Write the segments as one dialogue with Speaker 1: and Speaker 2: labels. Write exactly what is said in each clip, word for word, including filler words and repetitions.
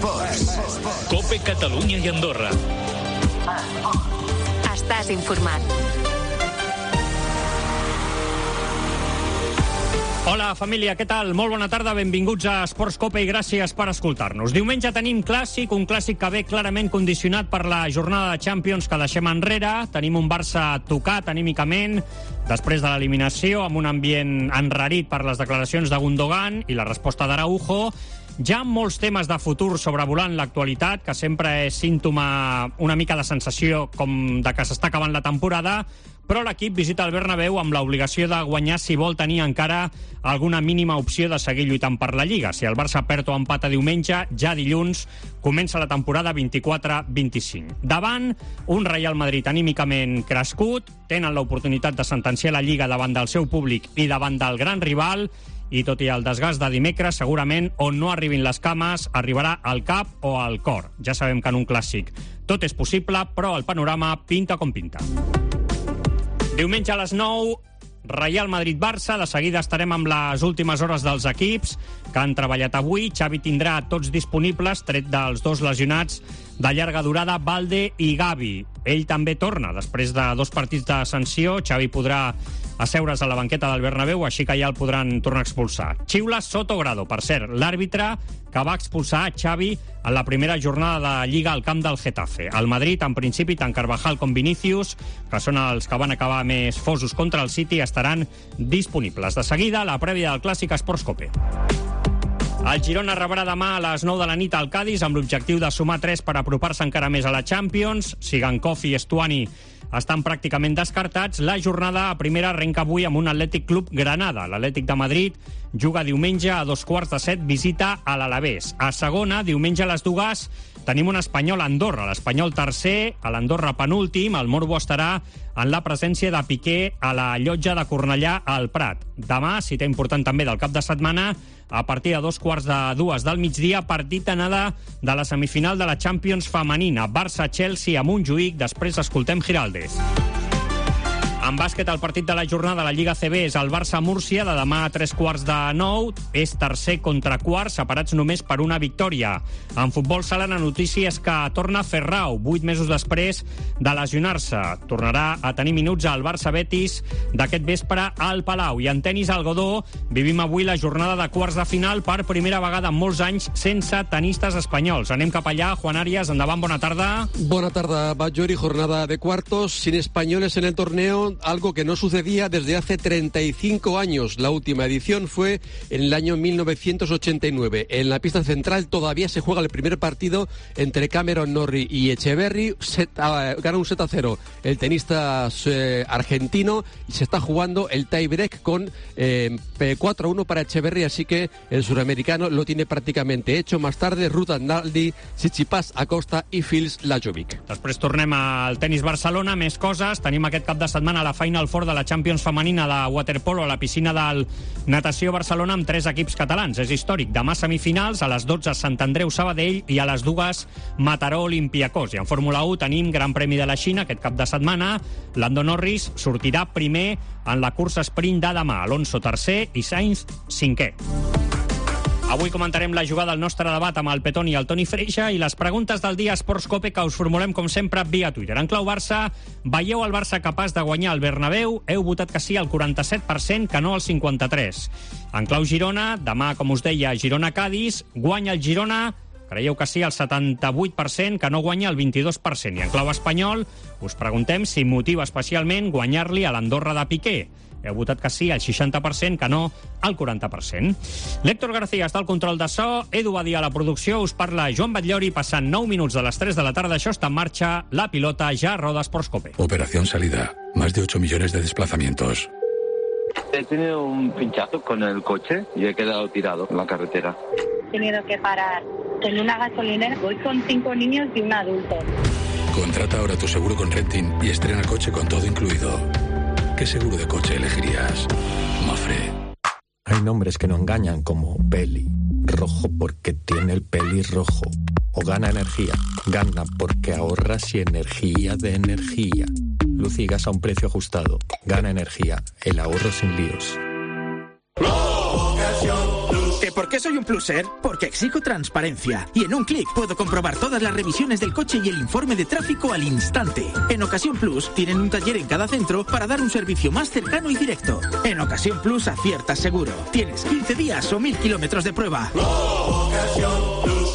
Speaker 1: Esports.
Speaker 2: Cope Catalunya i Andorra.
Speaker 3: Estàs informat.
Speaker 4: Hola, família, què tal? Molt bona tarda, benvinguts a Esports Cope i gràcies per escoltar-nos. Diumenge tenim clàssic, un clàssic que ve clarament condicionat per la jornada de Champions que deixem enrere. Tenim un Barça tocat anímicament després de l'eliminació, amb un ambient enrarit per les declaracions de Gundogan i la resposta d'Araujo. Hi ha molts temes de futur sobrevolant l'actualitat, que sempre és símptoma una mica de sensació com de que s'està acabant la temporada, però l'equip visita el Bernabéu amb l'obligació de guanyar si vol tenir encara alguna mínima opció de seguir lluitant per la Lliga. Si el Barça perd o empata diumenge, ja dilluns comença la temporada vint-i-quatre vint-i-cinc. Davant, un Real Madrid anímicament crescut, tenen l'oportunitat de sentenciar la Lliga davant del seu públic i davant del gran rival, i tot i el desgast de dimecres, segurament on no arribin les cames, arribarà al cap o al cor. Ja sabem que en un clàssic tot és possible, però el panorama pinta com pinta. Diumenge a les nou, Real Madrid-Barça. De seguida estarem amb les últimes hores dels equips que han treballat avui. Xavi tindrà tots disponibles, tret dels dos lesionats de llarga durada, Balde i Gavi. Ell també torna després de dos partits de sanció. Xavi podrà asseure's a la banqueta del Bernabéu, així que ja el podran tornar a expulsar. Xiula Soto Grado, per cert, l'àrbitre que va expulsar a Xavi en la primera jornada de Lliga al camp del Getafe. El Madrid, en principi, tant Carvajal com Vinícius, que són els que van acabar més fosos contra el City, estaran disponibles. De seguida, la prèvia del Clàssic Esports Cope. El Girona rebrà demà a les nou de la nit al Cádiz amb l'objectiu de sumar tres per apropar-se encara més a la Champions. Sigankov i Estuani estan pràcticament descartats. La jornada a primera arrenca avui amb un Atlètic Club Granada. L'Atlètic de Madrid juga diumenge a dos quarts de set, visita a l'Alavés. A segona, diumenge a les dues, tenim un Espanyol a Andorra. L'Espanyol tercer, a l'Andorra penúltim. El Morbo estarà en la presència de Piqué a la llotja de Cornellà al Prat. Demà, cita important també del cap de setmana, a partir de dos quarts de dues del migdia, partit d'anada de la semifinal de la Champions femenina. Barça-Chelsea a Montjuïc, després escoltem Giraldez. En bàsquet, el partit de la jornada de la Lliga A C B és el Barça-Múrcia, de demà a tres quarts de nou. És tercer contra quart, separats només per una victòria. En futbol sala, la notícia és que torna Ferrao, vuit mesos després de lesionar-se. Tornarà a tenir minuts al Barça-Betis d'aquest vespre al Palau. I en tenis al Godó, vivim avui la jornada de quarts de final per primera vegada en molts anys sense tenistes espanyols. Anem cap allà. Juan Arias, endavant, bona tarda.
Speaker 5: Bona tarda, Batllori. Jornada de cuartos, sin españoles en el torneo, algo que no sucedía desde hace treinta y cinco años. La última edición fue en el año mil novecientos ochenta y nueve. En la pista central todavía se juega el primer partido entre Cameron Norrie y Echeverry. Set, uh, gana un set a cero el tenista uh, argentino y se está jugando el tie-break con eh, cuatro a uno para Echeverry, así que el suramericano lo tiene prácticamente hecho. Más tarde, Ruth Arnaldi, Tsitsipas Acosta i Fils Lajovic.
Speaker 4: Després tornem al tenis Barcelona, més coses. Tenim aquest cap de setmana la Final Four de la Champions femenina de waterpolo a la piscina del Natació Barcelona amb tres equips catalans. És històric. Demà semifinals, a les dotze Sant Andreu Sabadell i a les dues Mataró Olympiacos. I en Fórmula u tenim Gran Premi de la Xina aquest cap de setmana. Lando Norris sortirà primer en la cursa sprint de demà. Alonso tercer i Sainz cinquè. Avui comentarem la jugada del nostre debat amb el Petón i el Toni Freixa i les preguntes del dia Esports Cope que us formulem, com sempre, via Twitter. En clau Barça, veieu el Barça capaç de guanyar el Bernabéu? Heu votat que sí al quaranta-set per cent, que no al cinquanta-tres per cent. En clau Girona, demà, com us deia, Girona-Cádiz, guanya el Girona? Creieu que sí al setanta-vuit per cent, que no guanya el vint-i-dos per cent. I en clau espanyol, us preguntem si motiva especialment guanyar-li a l'Andorra de Piqué. Heu votat que sí al seixanta per cent, que no al quaranta per cent. L'Héctor García està al control de so, Edu Badia a la producció, us parla Joan Batllori, passant nou minuts de les tres de la tarda. Això està en marxa, la pilota ja roda Esports Cope.
Speaker 6: Operación salida, más de ocho millones de desplazamientos.
Speaker 7: He tenido un pinchazo con el coche y he quedado tirado en la carretera.
Speaker 8: He tenido que parar en una gasolinera. Voy con cinco niños y un adulto.
Speaker 6: Contrata ahora tu seguro con Renting y estrena coche con todo incluido. ¿Qué seguro de coche elegirías? Mafre.
Speaker 9: Hay nombres que no engañan, como Peli. Rojo porque tiene el pelirrojo. O Gana Energía. Gana porque ahorras y energía de energía. Luz y gas a un precio ajustado. Gana Energía. El ahorro sin líos.
Speaker 2: ¿Te
Speaker 1: por qué soy un pluser? Porque exijo transparencia. Y en un clic puedo comprobar todas las revisiones del coche y el informe de tráfico al instante. En Ocasión Plus tienen un taller en cada centro para dar un servicio más cercano y directo. En Ocasión Plus aciertas seguro. Tienes quince días o mil kilómetros de prueba. Ocasión Plus.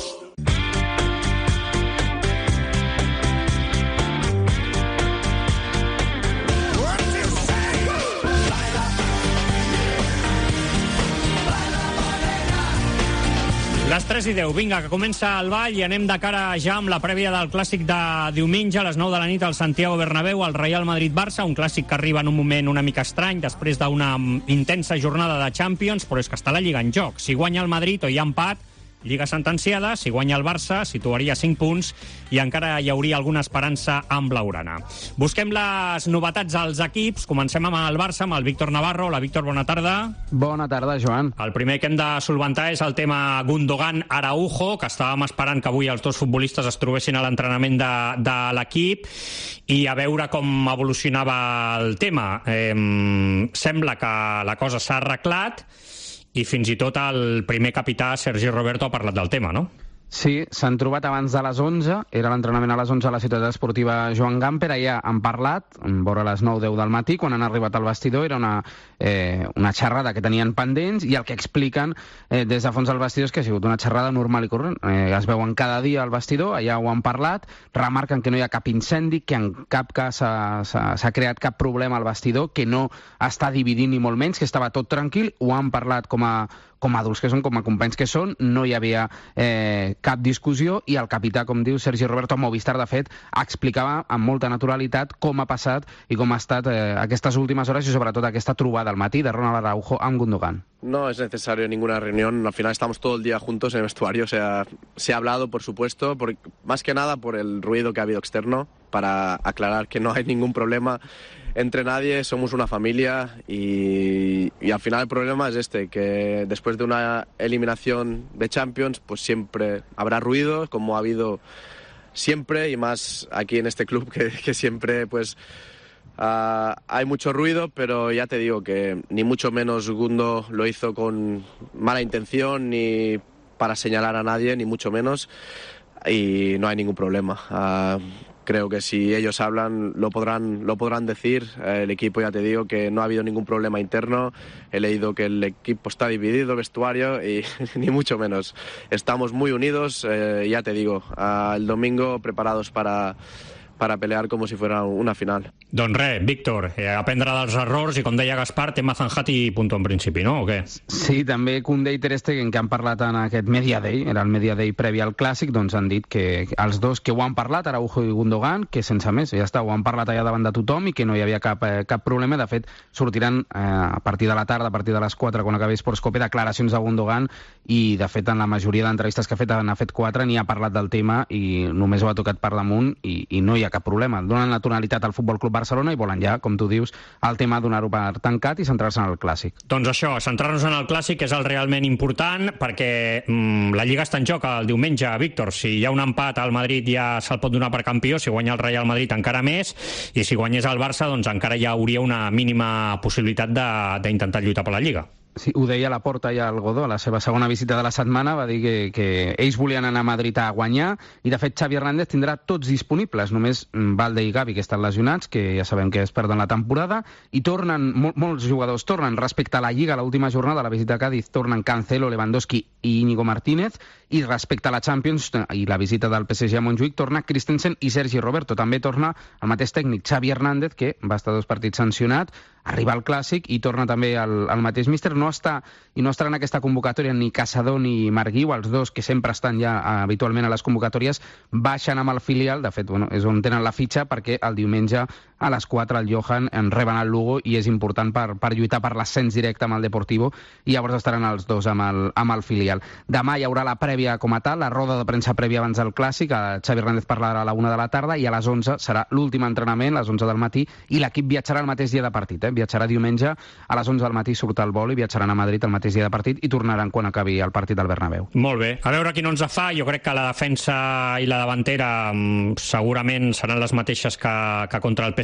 Speaker 4: Les tres i deu, vinga, que comença el ball i anem de cara ja amb la prèvia del clàssic de diumenge a les nou de la nit al Santiago Bernabéu, al Real Madrid-Barça, un clàssic que arriba en un moment una mica estrany després d'una intensa jornada de Champions, però és que està la Lliga en joc. Si guanya el Madrid o hi ha empat, Lliga sentenciada. Si guanya el Barça, situaria cinc punts i encara hi hauria alguna esperança amb blaugrana. Busquem les novetats als equips. Comencem amb el Barça, amb el Víctor Navarro. Hola, Víctor, bona tarda.
Speaker 3: Bona tarda, Joan.
Speaker 4: El primer que hem de solventar és el tema Gundogan-Araujo, que estàvem esperant que avui els dos futbolistes es trobessin a l'entrenament de, de l'equip i a veure com evolucionava el tema. Eh, sembla que la cosa s'ha arreglat i fins i tot el primer capità, Sergi Roberto, ha parlat del tema, no?
Speaker 3: Sí, s'han trobat abans de les onze, era l'entrenament a les onze a la ciutat esportiva Joan Gamper, allà han parlat, vora les nou deu del matí, quan han arribat al vestidor, era una, eh, una xerrada que tenien pendents, i el que expliquen eh, des de fons del vestidor és que ha sigut una xerrada normal i corrent. Eh, es veuen cada dia al vestidor, allà ho han parlat, remarquen que no hi ha cap incendi, que en cap cas s'ha creat cap problema al vestidor, que no està dividint ni molt menys, que estava tot tranquil, ho han parlat com a com a adults que són, com a companys que són, no hi havia eh, cap discussió, i el capità, com diu Sergi Roberto, a Movistar, de fet, explicava amb molta naturalitat com ha passat i com ha estat eh, aquestes últimes hores i sobretot aquesta trobada al matí de Ronald Araujo amb Gundogan.
Speaker 10: No es necesario ninguna reunión, al final estamos todo el día juntos en el vestuario, o sea, se ha hablado, por supuesto, por, más que nada por el ruido que ha habido externo, para aclarar que no hay ningún problema entre nadie, somos una familia y, y al final el problema es este, que después de una eliminación de Champions pues siempre habrá ruido, como ha habido siempre, y más aquí en este club que, que siempre pues uh, hay mucho ruido, pero ya te digo que ni mucho menos Gundo lo hizo con mala intención ni para señalar a nadie, ni mucho menos, y no hay ningún problema. Uh, Creo que si ellos hablan lo podrán, lo podrán decir. El equipo, ya te digo, que no ha habido ningún problema interno. He leído que el equipo está dividido, vestuario, y ni mucho menos. Estamos muy unidos, eh, ya te digo, el domingo preparados para... para pelear com si fuera una final.
Speaker 4: Doncs res, Víctor, eh, aprendre dels errors i, com deia Gaspar, tema zanjat i punto en principi, no? O què?
Speaker 3: Sí, també Koundé i Ter Stegen, que han parlat en aquest Media Day, era el Media Day previ al Clàssic, doncs han dit que els dos que ho han parlat, Araujo i Gundogan, que sense més, ja està, ho han parlat allà davant de tothom i que no hi havia cap, eh, cap problema. De fet, sortiran eh, a partir de la tarda, a partir de les quatre, quan acabi Sportscope, declaracions de Gundogan, i de fet en la majoria d'entrevistes que ha fet, n'ha fet quatre, ni ha parlat del tema i només ho ha tocat per damunt i, i no hi ha cap problema. Donen la tonalitat al Futbol Club Barcelona i volen ja, com tu dius, el tema donar-ho per tancat i centrar-se en el Clàssic.
Speaker 4: Doncs això, centrar-nos en el Clàssic és el realment important, perquè mm, la Lliga està en joc el diumenge, Víctor. Si hi ha un empat al Madrid ja se'l pot donar per campió, si guanya el Real Madrid encara més, i si guanyés el Barça doncs encara hi hauria una mínima possibilitat d'intentar lluitar per la Lliga.
Speaker 3: Sí, ho deia Laporta ja al Godó, a la seva segona visita de la setmana, va dir que, que ells volien anar a Madrid a guanyar, i de fet Xavi Hernández tindrà tots disponibles, només Valde i Gavi, que estan lesionats, que ja sabem que es perden la temporada, i tornen, mol, molts jugadors tornen respecte a la Lliga, l'última jornada, la visita a Cádiz, tornen Cancelo, Lewandowski i Íñigo Martínez, i respecte a la Champions i la visita del P S G a Montjuïc, torna Christensen i Sergi Roberto. També torna el mateix tècnic, Xavi Hernández, que va estar dos partits sancionat, arriba al Clàssic i torna també el, el mateix míster. No està i no estarà en aquesta convocatòria ni Caçador ni Marguiu, els dos que sempre estan ja habitualment a les convocatòries, baixen amb el filial. De fet, bueno, és on tenen la fitxa, perquè el diumenge a les quatre el Johan en reben el Lugo i és important per, per lluitar per l'ascens directe amb el Deportivo, i llavors estaran els dos amb el, amb el filial. Demà hi haurà la prèvia com a tal, la roda de premsa prèvia abans del Clàssic, Xavi Hernández parlarà a la una de la tarda, i a les onze serà l'últim entrenament, a les onze del matí, i l'equip viatjarà el mateix dia de partit, eh? Viatjarà diumenge a les onze del matí, surt el vol i viatjaran a Madrid el mateix dia de partit i tornaran quan acabi el partit del Bernabéu.
Speaker 4: Molt bé, a veure qui no ens fa. Jo crec que la defensa i la davantera segurament seran les mateixes que, que contra el P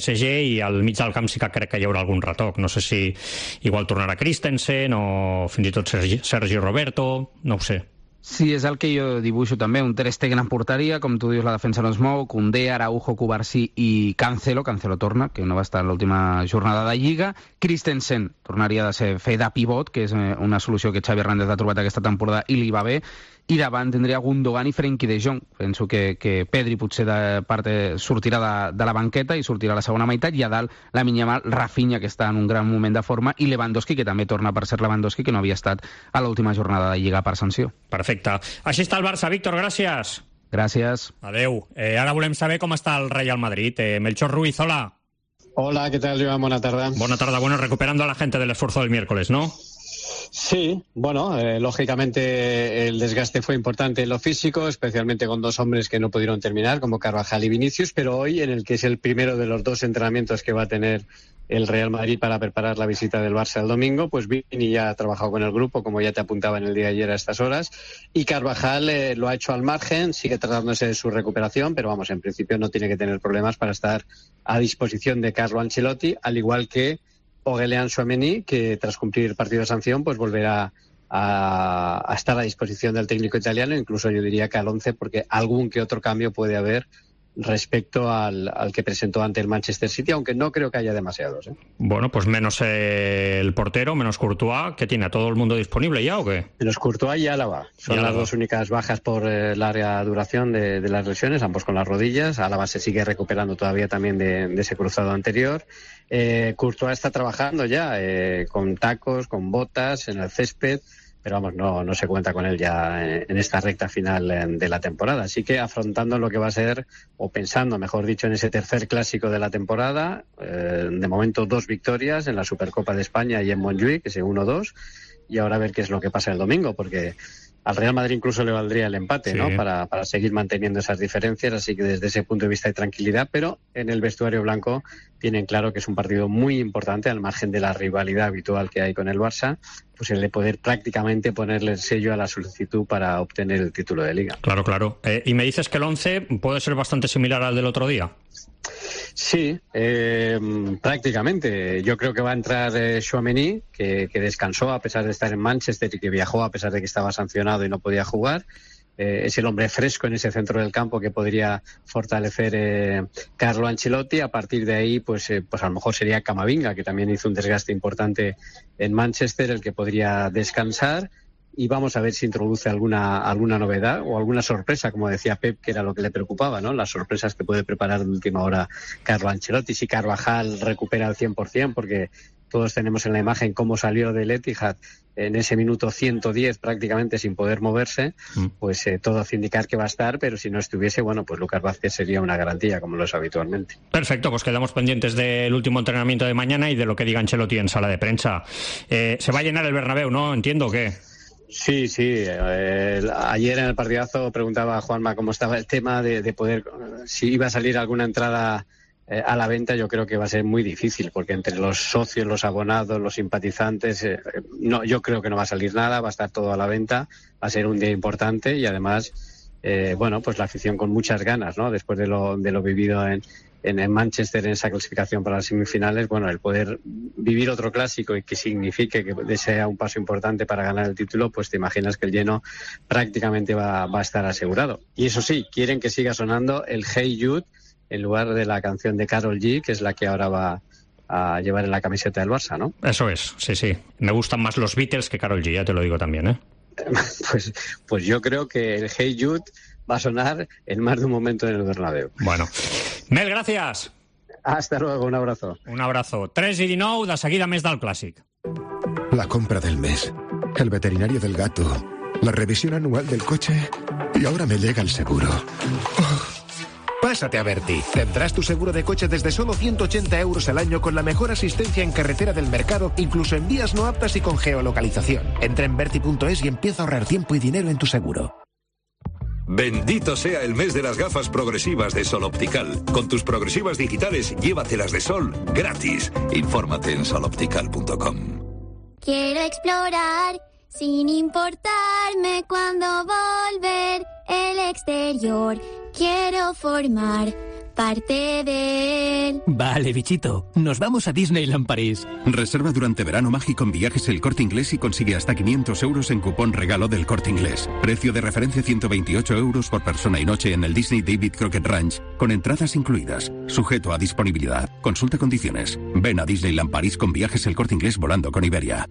Speaker 4: S G, i al mig del camp sí que crec que hi haurà algun retoc. No sé si igual tornarà Christensen o fins i tot Sergi, Sergi Roberto, no ho sé.
Speaker 3: Sí, és el que jo dibuixo també, un Ter Stegen en porteria, com tu dius, la defensa no es mou, Koundé, Araujo, Cubarsí i Cancelo, Cancelo torna, que no va estar en l'última jornada de Lliga. Christensen tornaria de ser fer de pivot, que és una solució que Xavi Hernández ha trobat aquesta temporada i li va bé, i davant tindria Gundogan i Frenkie de Jong. Penso que, que Pedri potser de parte sortirà de, de la banqueta i sortirà a la segona meitat, i a dalt la Yamal, Rafinha, que està en un gran moment de forma, i Lewandowski, que també torna per ser Lewandowski, que no havia estat a l'última jornada de Lliga per sanció.
Speaker 4: Perfecte. Així està el Barça. Víctor, gràcies.
Speaker 3: Gràcies.
Speaker 4: Adeu. Eh, ara volem saber com està el Real Madrid. Eh, Melchor Ruiz, hola.
Speaker 11: Hola, ¿qué tal, Joan? Buena tarde.
Speaker 4: Buena tarde. Bueno, recuperando a la gente del esfuerzo del miércoles, ¿no?
Speaker 11: Sí, bueno, eh, lógicamente el desgaste fue importante en lo físico, especialmente con dos hombres que no pudieron terminar, como Carvajal y Vinicius, pero hoy, en el que es el primero de los dos entrenamientos que va a tener el Real Madrid para preparar la visita del Barça el domingo, pues Vini ya ha trabajado con el grupo, como ya te apuntaba en el día de ayer a estas horas, y Carvajal eh, lo ha hecho al margen, sigue tratándose de su recuperación, pero vamos, en principio no tiene que tener problemas para estar a disposición de Carlo Ancelotti, al igual que Aurélien Tchouaméni, que tras cumplir partido de sanción pues volverá a, a estar a disposición del técnico italiano, incluso yo diría que al once, porque algún que otro cambio puede haber respecto al, al que presentó ante el Manchester City, aunque no creo que haya demasiados, ¿eh?
Speaker 4: Bueno, pues menos eh, el portero, menos Courtois, que tiene a todo el mundo disponible ya, ¿o qué?
Speaker 11: Menos Courtois y Álava. Son las dos únicas bajas por eh, larga duración de, de las lesiones, ambos con las rodillas. Álava se sigue recuperando todavía también de, de ese cruzado anterior. Eh, Courtois está trabajando ya eh, con tacos, con botas, en el césped, pero vamos, no, no se cuenta con él ya en esta recta final de la temporada. Así que afrontando lo que va a ser, o pensando, mejor dicho, en ese tercer clásico de la temporada, eh, de momento dos victorias en la Supercopa de España y en Montjuïc, ese uno dos, y ahora a ver qué es lo que pasa el domingo, porque al Real Madrid incluso le valdría el empate, sí, ¿no? Para, para seguir manteniendo esas diferencias, así que desde ese punto de vista hay tranquilidad, pero en el vestuario blanco tienen claro que es un partido muy importante, al margen de la rivalidad habitual que hay con el Barça, pues el de poder prácticamente ponerle el sello a la solicitud para obtener el título de Liga.
Speaker 4: Claro, claro. Eh, y me dices que el once puede ser bastante similar al del otro día.
Speaker 11: Sí, eh, prácticamente. Yo creo que va a entrar eh, Tchouaméni, que, que descansó a pesar de estar en Manchester y que viajó a pesar de que estaba sancionado y no podía jugar. Eh, es el hombre fresco en ese centro del campo que podría fortalecer eh, Carlo Ancelotti. A partir de ahí, pues, eh, pues a lo mejor sería Camavinga, que también hizo un desgaste importante en Manchester, el que podría descansar. Y vamos a ver si introduce alguna alguna novedad o alguna sorpresa, como decía Pep, que era lo que le preocupaba, ¿no? Las sorpresas que puede preparar de última hora Carlo Ancelotti. Si Carvajal recupera al cien por ciento, porque todos tenemos en la imagen cómo salió del Etihad en ese minuto ciento diez prácticamente sin poder moverse, mm. pues eh, todo hace indicar que va a estar, pero si no estuviese, bueno, pues Lucas Vázquez sería una garantía, como lo es habitualmente.
Speaker 4: Perfecto, pues quedamos pendientes del último entrenamiento de mañana y de lo que diga Ancelotti en sala de prensa. Eh, ¿Se va a llenar el Bernabéu, no? Entiendo que...
Speaker 11: Sí, sí. Eh, ayer en el partidazo preguntaba a Juanma cómo estaba el tema de, de poder, si iba a salir alguna entrada eh, a la venta. Yo creo que va a ser muy difícil, porque entre los socios, los abonados, los simpatizantes, eh, no, yo creo que no va a salir nada, va a estar todo a la venta, va a ser un día importante y además, eh, bueno, pues la afición con muchas ganas, ¿no? Después de lo, de lo vivido en, en, en Manchester, en esa clasificación para las semifinales, bueno, el poder vivir otro clásico y que signifique que sea un paso importante para ganar el título, pues te imaginas que el lleno prácticamente va, va a estar asegurado. Y eso sí, quieren que siga sonando el Hey Jude en lugar de la canción de Karol G, que es la que ahora va a llevar en la camiseta del Barça, ¿no?
Speaker 4: Eso es, sí, sí. Me gustan más los Beatles que Karol G, ya te lo digo también, ¿eh?
Speaker 11: Pues, pues yo creo que el Hey Jude va a sonar en más de un momento en el Bernabéu.
Speaker 4: Bueno. Mel, gracias.
Speaker 11: Hasta luego, un abrazo.
Speaker 4: Un abrazo. tres i dinou, de seguida més del clàssic.
Speaker 12: La compra del mes, el veterinario del gato, la revisión anual del coche y ahora me llega el seguro. Oh.
Speaker 13: Pásate a Berti. Tendrás tu seguro de coche desde solo ciento ochenta euros al año con la mejor asistencia en carretera del mercado, incluso en vías no aptas y con geolocalización. Entra en berti punto es y empieza a ahorrar tiempo y dinero en tu seguro.
Speaker 14: Bendito sea el mes de las gafas progresivas de Sol Optical. Con tus progresivas digitales, llévatelas de Sol gratis. Infórmate en sol optical punto com.
Speaker 15: Quiero explorar sin importarme cuándo volver el exterior. Quiero formar parte de él.
Speaker 16: Vale, bichito. Nos vamos a Disneyland París.
Speaker 17: Reserva durante verano mágico en Viajes El Corte Inglés y consigue hasta quinientos euros en cupón regalo del Corte Inglés. Precio de referencia ciento veintiocho euros por persona y noche en el Disney David Crockett Ranch, con entradas incluidas. Sujeto a disponibilidad. Consulta condiciones. Ven a Disneyland París con Viajes El Corte Inglés volando con Iberia.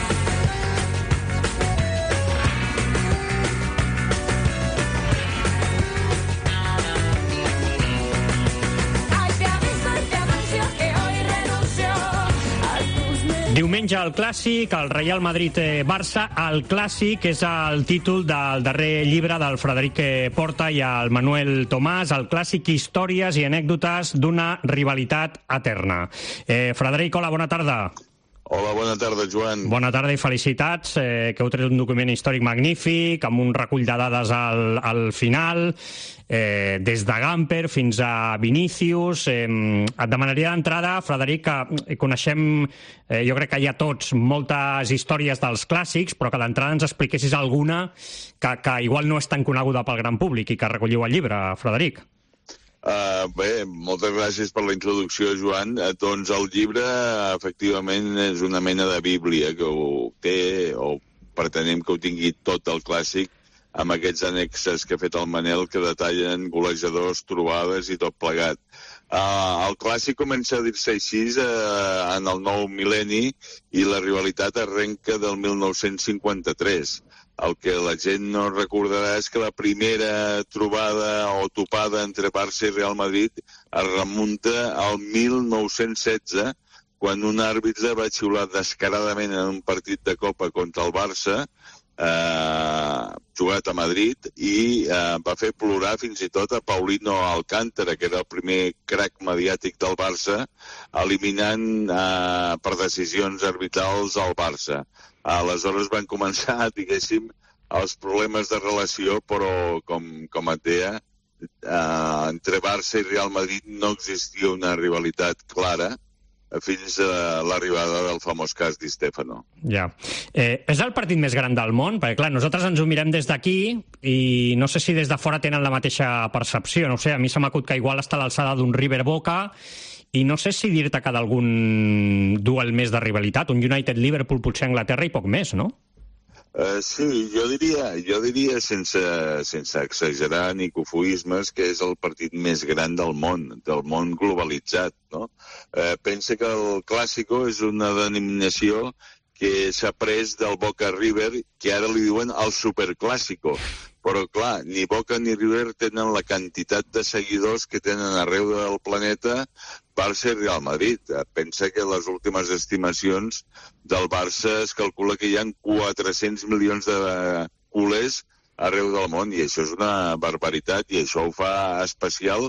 Speaker 4: Diumenge al Clàssic, el Real Madrid-Barça. El Clàssic és el títol del darrer llibre del Frederic Porta i el Manuel Tomàs, el Clàssic, històries i anècdotes d'una rivalitat eterna. Eh, Frederic, hola, bona tarda.
Speaker 18: Hola, bona tarda, Joan.
Speaker 4: Bona tarda i felicitats, eh, que heu tret un document històric magnífic, amb un recull de dades al, al final, eh, des de Gamper fins a Vinícius. Eh, et demanaria d'entrada, Frederic, que coneixem, eh, jo crec que hi ha tots, moltes històries dels clàssics, però que d'entrada ens expliquessis alguna que, que igual no és tan coneguda pel gran públic i que recolliu al llibre, Frederic.
Speaker 18: Uh, bé, moltes gràcies per la introducció, Joan. Uh, doncs el llibre, efectivament, és una mena de bíblia que ho té, o pretenem que ho tingui tot el clàssic, amb aquests annexes que ha fet el Manel, que detallen golejadors, trobades i tot plegat. Uh, el clàssic comença a dir-se així uh, en el nou mil·lenni i la rivalitat arrenca del mil nou-cents cinquanta-tres. El que la gent no recordarà és que la primera trobada o topada entre Barça i Real Madrid es remunta al mil nou-cents setze, quan un àrbitre va xiular descaradament en un partit de Copa contra el Barça, eh, jugat a Madrid, i eh, va fer plorar fins i tot a Paulino Alcántara, que era el primer crac mediàtic del Barça, eliminant eh, per decisions arbitrals al Barça. Aleshores van començar, diguéssim, els problemes de relació, però, com, com et deia, eh, entre Barça i Real Madrid no existia una rivalitat clara fins a l'arribada del famós cas Di Stefano.
Speaker 4: Ja. Eh, és el partit més gran del món? Perquè, clar, nosaltres ens ho mirem des d'aquí i no sé si des de fora tenen la mateixa percepció. No sé, a mi se m'acut que igual està a l'alçada d'un River Boca. I no sé si dir-te que d'algun duel més de rivalitat, un United-Liverpool potser a Anglaterra i poc més, no?
Speaker 18: Uh, sí, jo diria, jo diria sense, sense exagerar ni cofoismes, que és el partit més gran del món, del món globalitzat, no? Uh, pensa que el Clásico és una denominació que s'ha pres del Boca River, que ara li diuen el Superclásico. Però, clar, ni Boca ni River tenen la quantitat de seguidors que tenen arreu del planeta Barça i Real Madrid. Pensa que les últimes estimacions del Barça es calcula que hi ha quatre-cents milions de culers arreu del món, i això és una barbaritat, i això ho fa especial,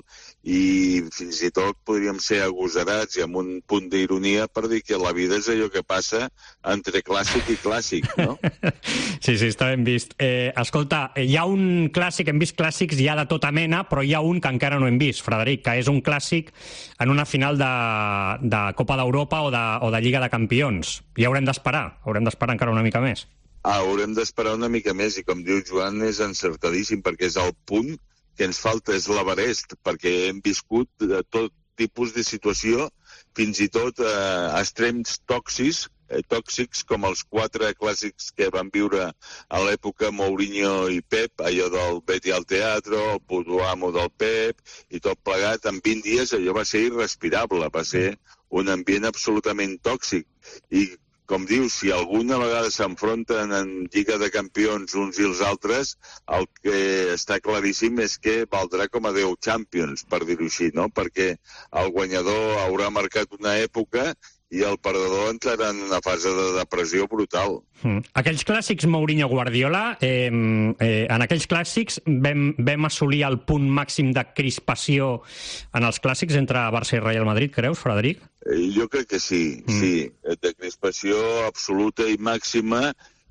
Speaker 18: i fins i tot podríem ser agosarats i amb un punt d'ironia per dir que la vida és allò que passa entre clàssic i clàssic, no?
Speaker 4: Sí, sí, està ben vist. Eh, escolta, hi ha un clàssic, hem vist clàssics ja de tota mena, però hi ha un que encara no hem vist, Frederic, que és un clàssic en una final de, de Copa d'Europa o de, o de Lliga de Campions. I haurem d'esperar, haurem d'esperar encara una mica més.
Speaker 18: Ah, haurem d'esperar una mica més, i com diu Joan, és encertadíssim, perquè és el punt que ens falta, és l'Everest, perquè hem viscut tot tipus de situació, fins i tot eh, extrems tòxics, eh, tòxics com els quatre clàssics que van viure a l'època Mourinho i Pep, allò del Betty al teatro, el puto amo del Pep, i tot plegat, en vint dies allò va ser irrespirable, va ser un ambient absolutament tòxic. I com dius, si alguna vegada s'enfronten en Lliga de Campions uns i els altres, el que està claríssim és que valdrà com a deu Champions, per dir-ho així, no? Perquè el guanyador haurà marcat una època i el perdedor entrarà en una fase de depressió brutal.
Speaker 4: Mm. Aquells clàssics Mourinho-Guardiola, eh, eh, en aquells clàssics vam, vam assolir el punt màxim de crispació en els clàssics entre Barça i Real Madrid, creus, Frederic?
Speaker 18: Eh, jo crec que sí, mm. sí. De crispació absoluta i màxima,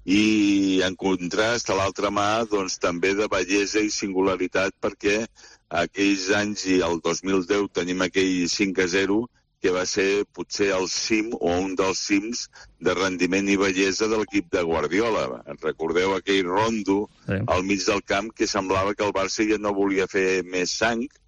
Speaker 18: i en contrast a l'altra mà doncs també de bellesa i singularitat, perquè aquells anys i el dos mil deu tenim aquell cinc a zero que va ser potser el cim o un dels cims de rendiment i bellesa de l'equip de Guardiola. Recordeu aquell rondo sí. al mig del camp que semblava que el Barça ja no volia fer més sang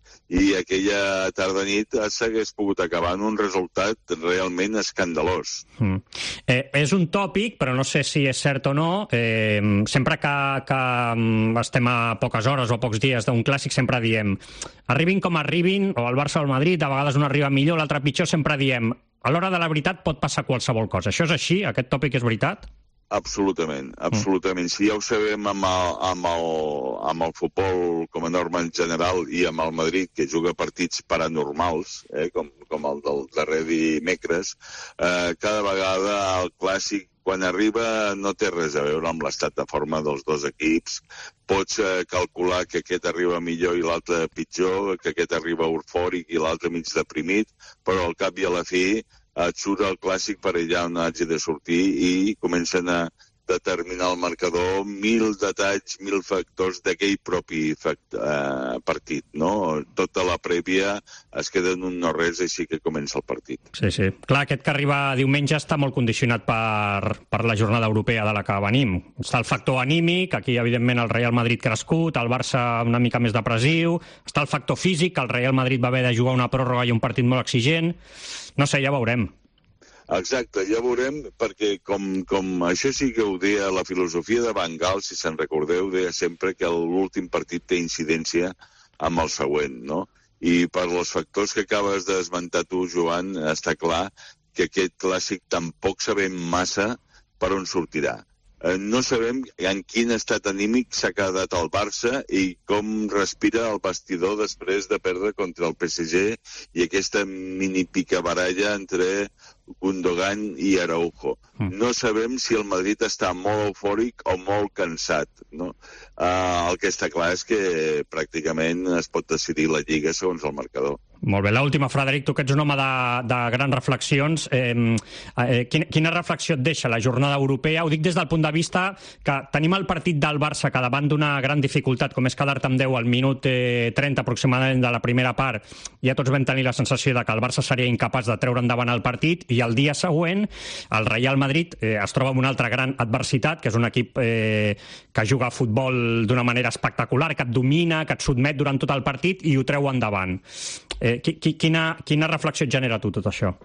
Speaker 18: i aquella tarda-nit s'hagués pogut acabar en un resultat realment escandalós.
Speaker 4: Mm. Eh, és un tòpic, però no sé si és cert o no. Eh, sempre que, que estem a poques hores o a pocs dies d'un clàssic, sempre diem, arribin com arribin, o el Barça o el Madrid, a vegades un arriba millor, l'altre pitjor, sempre diem, a l'hora de la veritat pot passar qualsevol cosa. Això és així? Aquest tòpic és veritat?
Speaker 18: Absolutament, absolutament. Si ja ho sabem amb el, amb el, amb el futbol com a norma en general i amb el Madrid, que juga partits paranormals, eh, com, com el del darrer dimecres, eh, cada vegada el clàssic, quan arriba, no té res a veure amb l'estat de forma dels dos equips. Pots eh, calcular que aquest arriba millor i l'altre pitjor, que aquest arriba eufòric i l'altre mig deprimit, però al cap i a la fi et surt el clàssic per allà on hagi de sortir i comencen a determinar el marcador mil detalls, mil factors d'aquell propi fact, eh, partit, no? Tota la prèvia es queda en un no-res, així que comença el partit.
Speaker 4: Sí, sí. Clar, aquest que arriba diumenge està molt condicionat per, per la jornada europea de la que venim. Està el factor anímic, aquí evidentment el Real Madrid crescut, el Barça una mica més depressiu, està el factor físic, que el Real Madrid va haver de jugar una pròrroga i un partit molt exigent. No sé, ja veurem.
Speaker 18: Exacte, ja veurem, perquè com, com això sí que ho deia la filosofia de Van Gaal, si se'n recordeu, deia sempre que l'últim partit té incidència amb el següent, no? I per els factors que acabes d'esmentar tu, Joan, està clar que aquest clàssic tampoc sabem massa per on sortirà. No sabem en quin estat anímic s'ha quedat el Barça i com respira el vestidor després de perdre contra el P S G i aquesta mini picabaralla entre Gundogan i Araujo. No sabem si el Madrid està molt eufòric o molt cansat, no? Uh, el que està clar és que pràcticament es pot decidir la Lliga segons el marcador.
Speaker 4: Molt bé, l'última, Frederic, tu que ets un home de, de grans reflexions. Eh, eh, quina, quina reflexió et deixa la jornada europea? Ho dic des del punt de vista que tenim el partit del Barça que davant d'una gran dificultat, com és quedar-te amb deu al minut eh, trenta aproximadament de la primera part, ja tots vam tenir la sensació de que el Barça seria incapaç de treure endavant el partit, i el dia següent el Real Madrid eh, es troba amb una altra gran adversitat, que és un equip eh, que juga a futbol d'una manera espectacular, que et domina, que et sotmet durant tot el partit i ho treu endavant. Eh, quina, quina reflexió et genera tu tot això?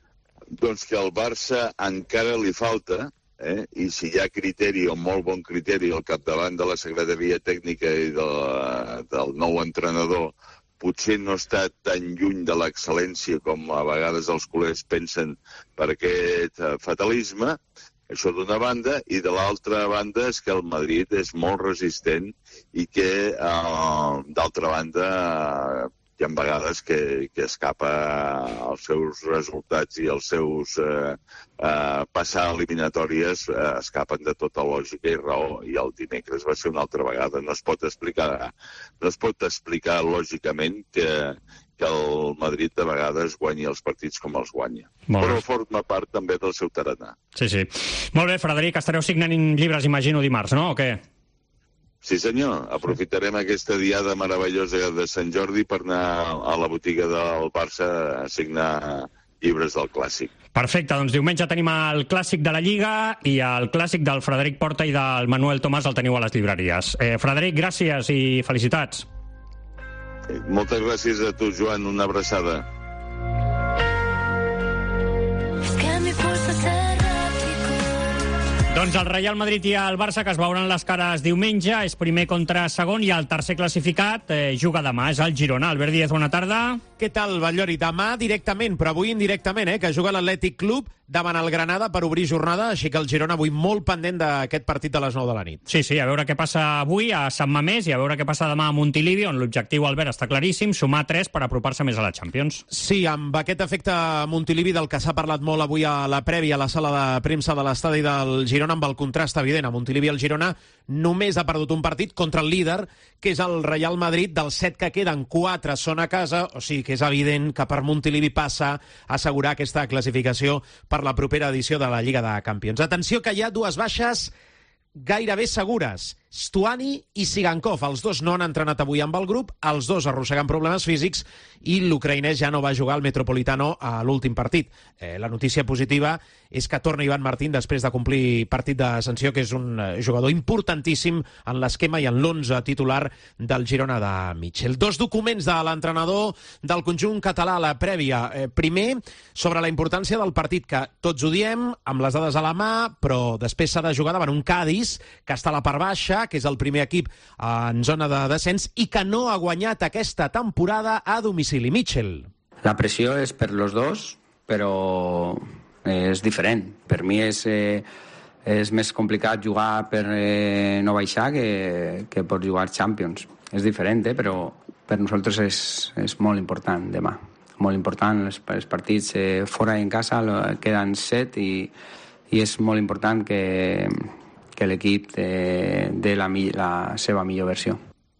Speaker 18: Doncs que al Barça encara li falta, eh, i si hi ha criteri o molt bon criteri al capdavant de la secretaria tècnica i de la, del nou entrenador, potser no està tan lluny de l'excel·lència com a vegades els culers pensen per aquest fatalisme, això d'una banda, i de l'altra banda és que el Madrid és molt resistent i que, eh, d'altra banda, hi ha vegades que, que escapa als seus resultats i els seus eh, eh, passar eliminatòries eh, escapen de tota lògica i raó, i el dimecres va ser una altra vegada. No es pot explicar, no es pot explicar lògicament que, que el Madrid de vegades guanyi els partits com els guanya. Però forma part també del seu tarannà.
Speaker 4: Sí, sí. Molt bé, Frederic, estareu signant llibres, imagino, dimarts, no? O què?
Speaker 18: Sí, senyor. Aprofitarem aquesta diada meravellosa de Sant Jordi per anar a la botiga del Barça a signar llibres del Clàssic.
Speaker 4: Perfecte, doncs diumenge tenim el Clàssic de la Lliga i el Clàssic del Frederic Porta i del Manuel Tomàs el teniu a les llibreries. Eh, Frederic, gràcies i felicitats.
Speaker 18: Eh, moltes gràcies a tu, Joan. Una abraçada.
Speaker 4: Doncs el Real Madrid i el Barça, que es veuran les cares diumenge, és primer contra segon i el tercer classificat eh, juga demà, és el Girona. Albert Díaz, bona tarda.
Speaker 19: Què tal, Batllori? Demà directament, però avui indirectament, eh, que juga l'Atlètic Club davant el Granada per obrir jornada, així que el Girona avui molt pendent d'aquest partit de les nou de la nit.
Speaker 4: Sí, sí, a veure què passa avui a Sant Mamés i a veure què passa demà a Montilivi, on l'objectiu, Albert, està claríssim, sumar tres per apropar-se més a la Champions.
Speaker 19: Sí, amb aquest efecte Montilivi del que s'ha parlat molt avui a la prèvia a la sala de premsa de l'estadi del Girona, amb el contrast evident. A Montilivi el Girona només ha perdut un partit contra el líder, que és el Real Madrid. Dels set que queden, quatre són a casa, o sigui que és evident que per Montilivi passa a assegurar aquesta classificació per la propera edició de la Lliga de Campions. Atenció, que hi ha dues baixes gairebé segures. Stuani i Sigankov. Els dos no han entrenat avui amb el grup, els dos arrossegant problemes físics i l'ucraïnès ja no va jugar al Metropolitano a l'últim partit. Eh, la notícia positiva és que torna Ivan Martín després de complir partit de sanció, que és un jugador importantíssim en l'esquema i en l'onze titular del Girona de Mitchell. Dos documents de l'entrenador del conjunt català a la prèvia. Eh, primer, sobre la importància del partit, que tots ho diem, amb les dades a la mà, però després s'ha de jugar davant un Cádiz, que està a la part baixa, que és el primer equip en zona de descens i que no ha guanyat aquesta temporada a domicili. Mitchell.
Speaker 20: La pressió és per los dos, però és diferent. Per mi és, eh, és més complicat jugar per eh, no baixar que, que per jugar Champions. És diferent, eh, però per nosaltres és, és molt important demà. Molt important, els, els partits eh, fora i en casa queden set i, i és molt important que que l'equip té, té la, la seva millor versió.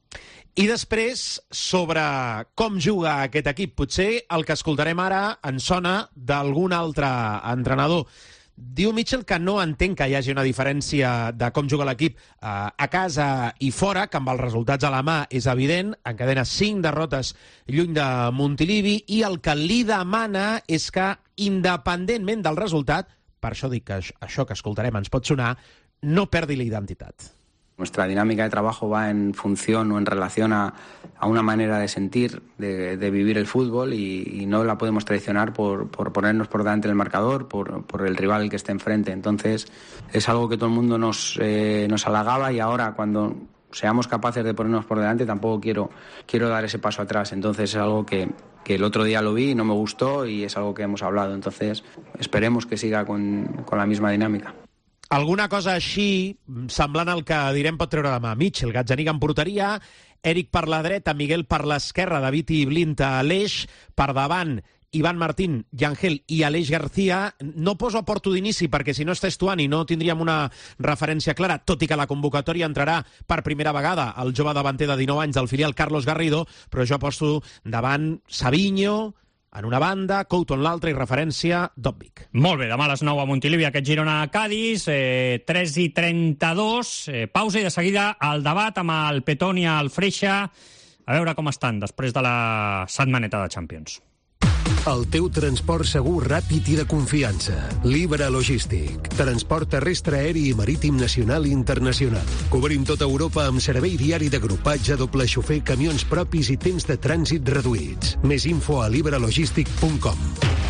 Speaker 19: I després, sobre com juga aquest equip, potser el que escoltarem ara en sona d'algun altre entrenador. Diu Mitchell que no entén que hi hagi una diferència de com juga l'equip eh, a casa i fora, que amb els resultats a la mà és evident, encadena cinc derrotes lluny de Montilivi, i el que li demana és que, independentment del resultat, per això dic que això que escoltarem ens pot sonar, no perdi la identidad.
Speaker 20: Nuestra dinámica de trabajo va en función o en relación a, a una manera de sentir, de, de vivir el fútbol y, y no la podemos traicionar por, por ponernos por delante del marcador, por, por el rival que esté enfrente. Entonces es algo que todo el mundo nos, eh, nos halagaba y ahora cuando seamos capaces de ponernos por delante tampoco quiero, quiero dar ese paso atrás. Entonces es algo que, que el otro día lo vi y no me gustó y es algo que hemos hablado. Entonces esperemos que siga con, con la misma dinámica.
Speaker 19: Alguna cosa així, semblant al que direm pot treure demà. Mitchell, Gazzaniga en porteria, Eric per la dreta, Miguel per l'esquerra, David i Blint a l'eix, per davant Ivan Martín, Yangel i Aleix García. No poso a Porto d'inici perquè si no està Stuani no tindríem una referència clara, tot i que la convocatòria entrarà per primera vegada el jove davanter de dinou anys del filial Carlos Garrido, però jo aposto davant Savinho en una banda, Couto en l'altra i referència Dobbik.
Speaker 4: Molt bé, demà a les nou a Montilivi aquest Girona a Cádiz, eh, tres i trenta-dos, eh, pausa i de seguida el debat amb el Petònia al Freixa, a veure com estan després de la setmaneta de Champions.
Speaker 21: El teu transport segur, ràpid i de confiança. Libra Logístic. Transport terrestre, aeri i marítim nacional i internacional. Cobrim tota Europa amb servei diari d'agrupatge, doble xofer, camions propis i temps de trànsit reduïts. Més info a libralogistic punt com.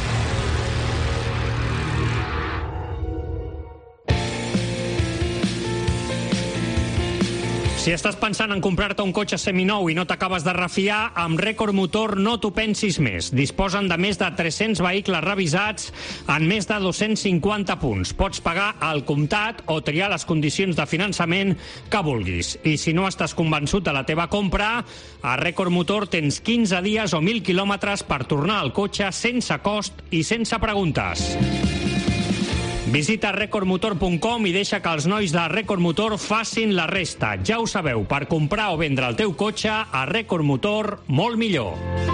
Speaker 4: Si estàs pensant en comprar-te un cotxe seminou i no t'acabes de refiar, amb Record Motor no t'ho pensis més. Disposen de més de tres-cents vehicles revisats en més de dos-cents cinquanta punts. Pots pagar al comptat o triar les condicions de finançament que vulguis. I si no estàs convençut de la teva compra, a Record Motor tens quinze dies o mil quilòmetres per tornar al cotxe sense cost i sense preguntes. Visita record motor punt com i deixa que els nois de Record Motor facin la resta. Ja ho sabeu, per comprar o vendre el teu cotxe, a Record Motor, molt millor.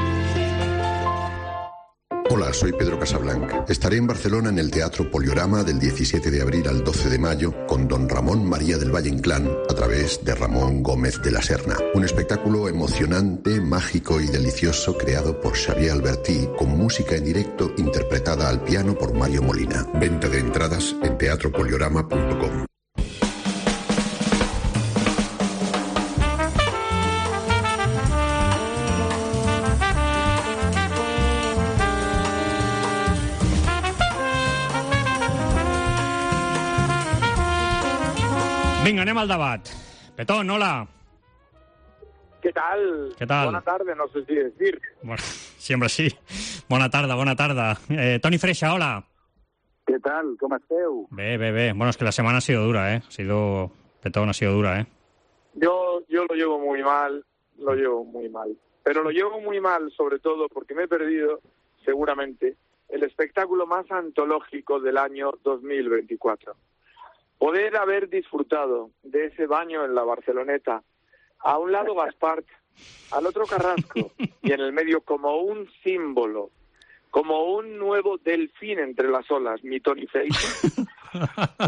Speaker 22: Hola, soy Pedro Casablanca. Estaré en Barcelona en el Teatro Poliorama del diecisiete de abril al doce de mayo con Don Ramón María del Valle Inclán a través de Ramón Gómez de la Serna. Un espectáculo emocionante, mágico y delicioso creado por Xavier Albertí con música en directo interpretada al piano por Mario Molina. Venta de entradas en teatro poliorama punto com.
Speaker 4: Vinga, anem al debat. Petón, hola.
Speaker 23: ¿Qué tal?
Speaker 4: ¿Qué tal?
Speaker 23: Buenas tardes, no sé si decir.
Speaker 4: Bueno, siempre sí. Bona tarda, bona tarda. Eh, Toni Freixa, hola.
Speaker 23: ¿Qué tal? ¿Cómo esteu?
Speaker 4: Bé, bé, bé. Bueno, es que la semana ha sido dura, ¿eh? Ha sido... Petón ha sido dura, ¿eh?
Speaker 23: Yo, yo lo llevo muy mal, lo llevo muy mal. Pero lo llevo muy mal sobre todo porque me he perdido, seguramente, el espectáculo más antológico del año dos mil veinticuatro. Poder haber disfrutado de ese baño en la Barceloneta, a un lado Gaspart, al otro Carrasco, y en el medio como un símbolo, como un nuevo delfín entre las olas, mi Toni Freixa.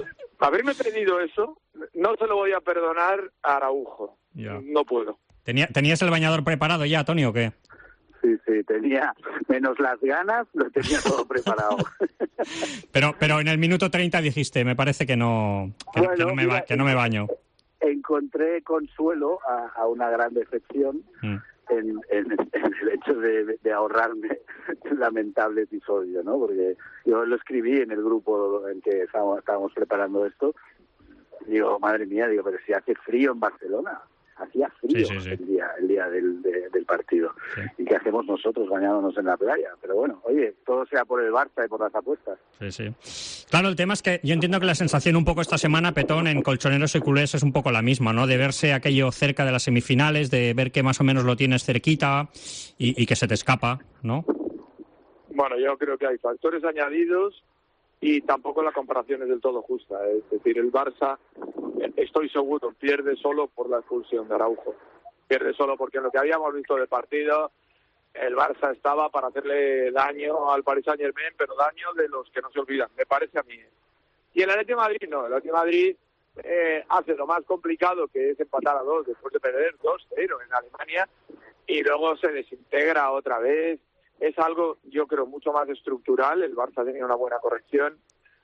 Speaker 23: Haberme pedido eso, no se lo voy a perdonar a Araujo.
Speaker 4: Ya.
Speaker 23: No puedo.
Speaker 4: ¿Tenía, ¿Tenías el bañador preparado ya, Tony, o qué?
Speaker 5: Sí, sí, tenía menos las ganas, lo tenía todo preparado.
Speaker 4: Pero pero en el minuto treinta dijiste, me parece que no, que,
Speaker 5: bueno,
Speaker 4: que no, me,
Speaker 5: mira,
Speaker 4: ba, que no me baño.
Speaker 5: Encontré consuelo a, a una gran decepción mm. en, en, en el hecho de, de ahorrarme un lamentable episodio, ¿no? Porque yo lo escribí en el grupo en que estábamos, estábamos preparando esto. Digo, madre mía, digo, pero si hace frío en Barcelona. Hacía frío
Speaker 4: sí, sí, sí.
Speaker 5: el día, el día del, de, del partido.
Speaker 4: Sí.
Speaker 5: ¿Y qué hacemos nosotros bañándonos en la playa? Pero bueno, oye, todo sea por el Barça y por las apuestas.
Speaker 4: Sí, sí. Claro, el tema es que yo entiendo que la sensación un poco esta semana, Petón, en colchoneros y culés es un poco la misma, ¿no? De verse aquello cerca de las semifinales, de ver que más o menos lo tienes cerquita y, y que se te escapa, ¿no?
Speaker 23: Bueno, yo creo que hay factores añadidos y tampoco la comparación es del todo justa. Es decir, el Barça, estoy seguro, pierde solo por la expulsión de Araujo. Pierde solo porque en lo que habíamos visto del partido, el Barça estaba para hacerle daño al Paris Saint-Germain, pero daño de los que no se olvidan, me parece a mí. Y el Atlético de Madrid no, el Atlético de Madrid eh, hace lo más complicado, que es empatar a dos después de perder dos cero en Alemania, y luego se desintegra otra vez. Es algo, yo creo, mucho más estructural. El Barça ha tenido una buena corrección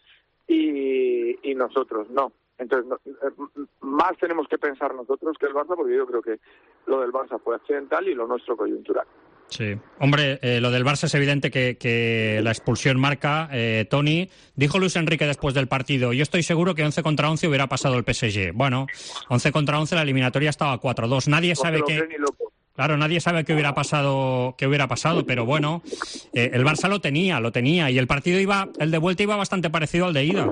Speaker 23: y, y nosotros no. Entonces, no, más tenemos que pensar nosotros que el Barça, porque yo creo que lo del Barça fue accidental y lo nuestro coyuntural.
Speaker 4: Sí. Hombre, eh, lo del Barça es evidente que, que la expulsión marca, eh, Tony. Dijo Luis Enrique después del partido, yo estoy seguro que once contra once hubiera pasado el P S G. Bueno, once contra once la eliminatoria estaba cuatro dos. Nadie sabe
Speaker 23: no
Speaker 4: que... Claro, nadie sabe qué hubiera pasado, qué hubiera pasado, pero bueno, eh, el Barça lo tenía, lo tenía, y el partido iba, el de vuelta iba bastante parecido al de ida.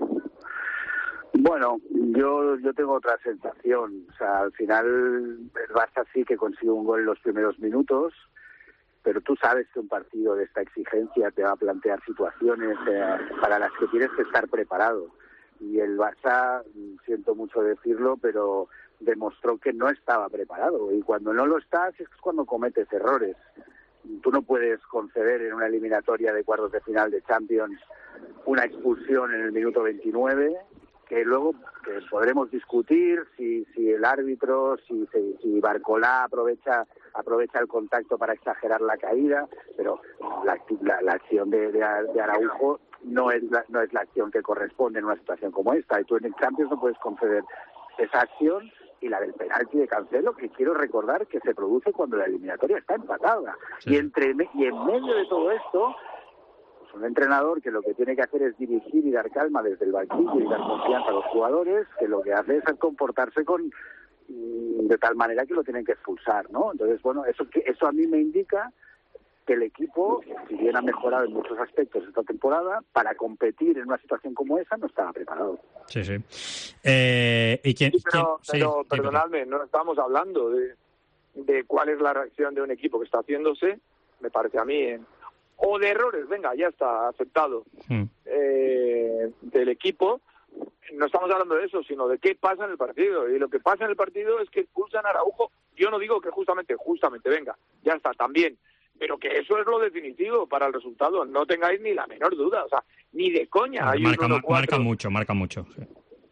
Speaker 5: Bueno, yo yo tengo otra sensación. O sea, al final el Barça sí que consigue un gol en los primeros minutos, pero tú sabes que un partido de esta exigencia te va a plantear situaciones eh, para las que tienes que estar preparado. Y el Barça, siento mucho decirlo, pero demostró que no estaba preparado, y cuando no lo estás es cuando cometes errores. Tú no puedes conceder en una eliminatoria de cuartos de final de Champions una expulsión en el minuto veintinueve, que luego que podremos discutir si si el árbitro, si si, si Barcolá aprovecha aprovecha el contacto para exagerar la caída, pero la, la, la acción de, de, de Araujo no es la, no es la acción que corresponde en una situación como esta, y tú en el Champions no puedes conceder esa acción. Y la del penalti de Cancelo, que quiero recordar que se produce cuando la eliminatoria está empatada. Sí. Y entre y en medio de todo esto, pues un entrenador que lo que tiene que hacer es dirigir y dar calma desde el banquillo y dar confianza a los jugadores, que lo que hace es comportarse con de tal manera que lo tienen que expulsar, ¿no? Entonces, bueno, eso eso a mí me indica que el equipo, si bien ha mejorado en muchos aspectos esta temporada, para competir en una situación como esa no estaba preparado.
Speaker 4: Sí, sí. Eh, ¿y quién,
Speaker 23: sí, pero,
Speaker 4: quién?
Speaker 23: pero
Speaker 4: sí,
Speaker 23: perdonadme, sí, no estamos hablando de, de cuál es la reacción de un equipo que está haciéndose, me parece a mí, ¿eh? O de errores, venga, ya está aceptado, mm. eh, del equipo. No estamos hablando de eso, sino de qué pasa en el partido. Y lo que pasa en el partido es que expulsan a Araujo. Yo no digo que justamente, justamente, venga, ya está, también. Pero que eso es lo definitivo para el resultado, no tengáis ni la menor duda, o sea, ni de coña. Hay
Speaker 4: marca,
Speaker 23: un
Speaker 4: marca mucho, marca mucho. Sí.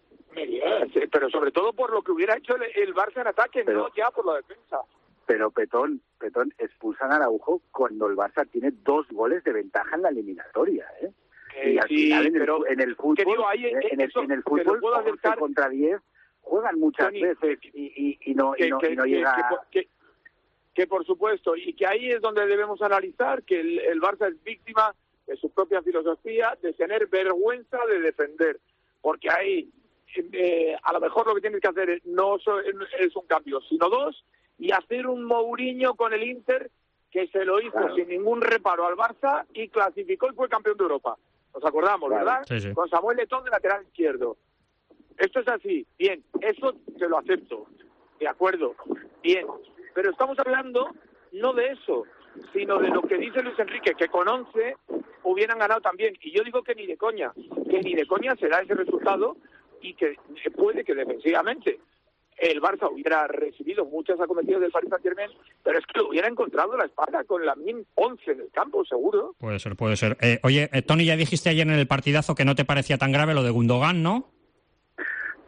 Speaker 23: Pero sobre todo por lo que hubiera hecho el, el Barça en ataque, pero, no ya por la defensa.
Speaker 5: Pero Petón, Petón, expulsan a Araujo cuando el Barça tiene dos goles de ventaja en la eliminatoria, ¿eh?
Speaker 23: eh
Speaker 5: y al
Speaker 23: sí,
Speaker 5: final en el,
Speaker 23: pero,
Speaker 5: en el fútbol,
Speaker 23: digo, hay,
Speaker 5: en, el,
Speaker 23: eso,
Speaker 5: en el fútbol, once contra diez, juegan muchas
Speaker 23: Tony,
Speaker 5: veces y, y, y no,
Speaker 23: que,
Speaker 5: y no,
Speaker 23: que,
Speaker 5: y no
Speaker 23: que,
Speaker 5: llega...
Speaker 23: Que, que, que por supuesto, y que ahí es donde debemos analizar que el, el Barça es víctima de su propia filosofía, de tener vergüenza de defender, porque ahí eh, a lo mejor lo que tienes que hacer no es un cambio, sino dos, y hacer un Mourinho con el Inter, que se lo hizo claro. sin ningún reparo al Barça y clasificó y fue campeón de Europa. Nos acordamos, claro. ¿verdad?
Speaker 4: Sí, sí.
Speaker 23: Con Samuel Eto'o de lateral izquierdo. Esto es así, bien, eso te lo acepto, de acuerdo, bien. Pero estamos hablando no de eso, sino de lo que dice Luis Enrique, que con once hubieran ganado también. Y yo digo que ni de coña, que ni de coña será ese resultado, y que puede que defensivamente el Barça hubiera recibido muchas acometidas del Paris Saint-Germain, pero es que lo hubiera encontrado la espalda con la min once en el campo, seguro.
Speaker 4: Puede ser, puede ser. Eh, oye, eh, Tony, ya dijiste ayer en el partidazo que no te parecía tan grave lo de Gundogan, ¿no?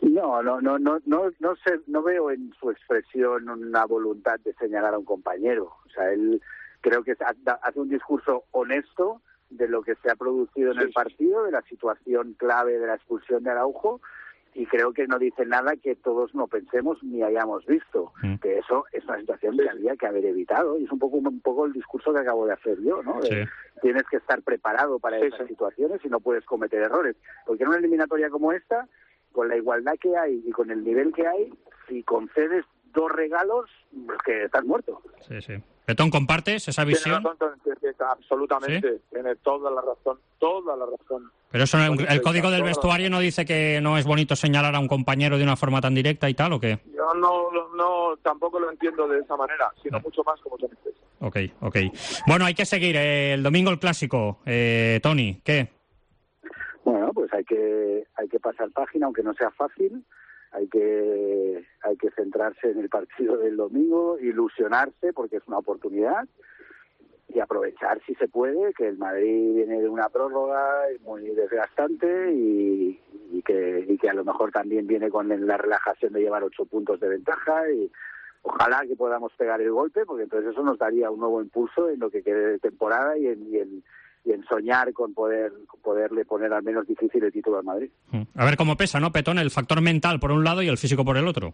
Speaker 5: No, no, no, no, no, no, sé, no veo en su expresión una voluntad de señalar a un compañero. O sea, él creo que hace un discurso honesto de lo que se ha producido en el partido, de la situación clave de la expulsión de Araujo, y creo que no dice nada que todos no pensemos ni hayamos visto, mm. que eso es una situación que había que haber evitado, y es un poco un poco el discurso que acabo de hacer yo, ¿no? Sí. Eh, tienes que estar preparado para sí, esas sí. situaciones y no puedes cometer errores, porque en una eliminatoria como esta, con la igualdad que hay y con el nivel que hay, si concedes dos regalos, pues que estás muerto.
Speaker 4: Sí, sí. Petón, ¿compartes esa visión?
Speaker 23: Tiene razón, absolutamente. ¿Sí? Tiene toda la razón, toda la razón.
Speaker 4: Pero eso, el, el código del vestuario no dice que no es bonito señalar a un compañero de una forma tan directa y tal, ¿o qué?
Speaker 23: Yo no, no tampoco lo entiendo de esa manera, sino no. mucho más como tú dices.
Speaker 4: Ok, ok. Bueno, hay que seguir. Eh, el domingo el clásico. Eh, Tony, ¿qué?
Speaker 5: Bueno, pues hay que hay que pasar página, aunque no sea fácil. Hay que hay que centrarse en el partido del domingo, ilusionarse porque es una oportunidad y aprovechar si se puede que el Madrid viene de una prórroga muy desgastante y, y que y que a lo mejor también viene con la relajación de llevar ocho puntos de ventaja y ojalá que podamos pegar el golpe porque entonces eso nos daría un nuevo impulso en lo que quede de temporada y en, y en y en soñar con poder poderle poner al menos difícil el título al Madrid.
Speaker 4: A ver cómo pesa, ¿no, Petón? El factor mental por un lado y el físico por el otro.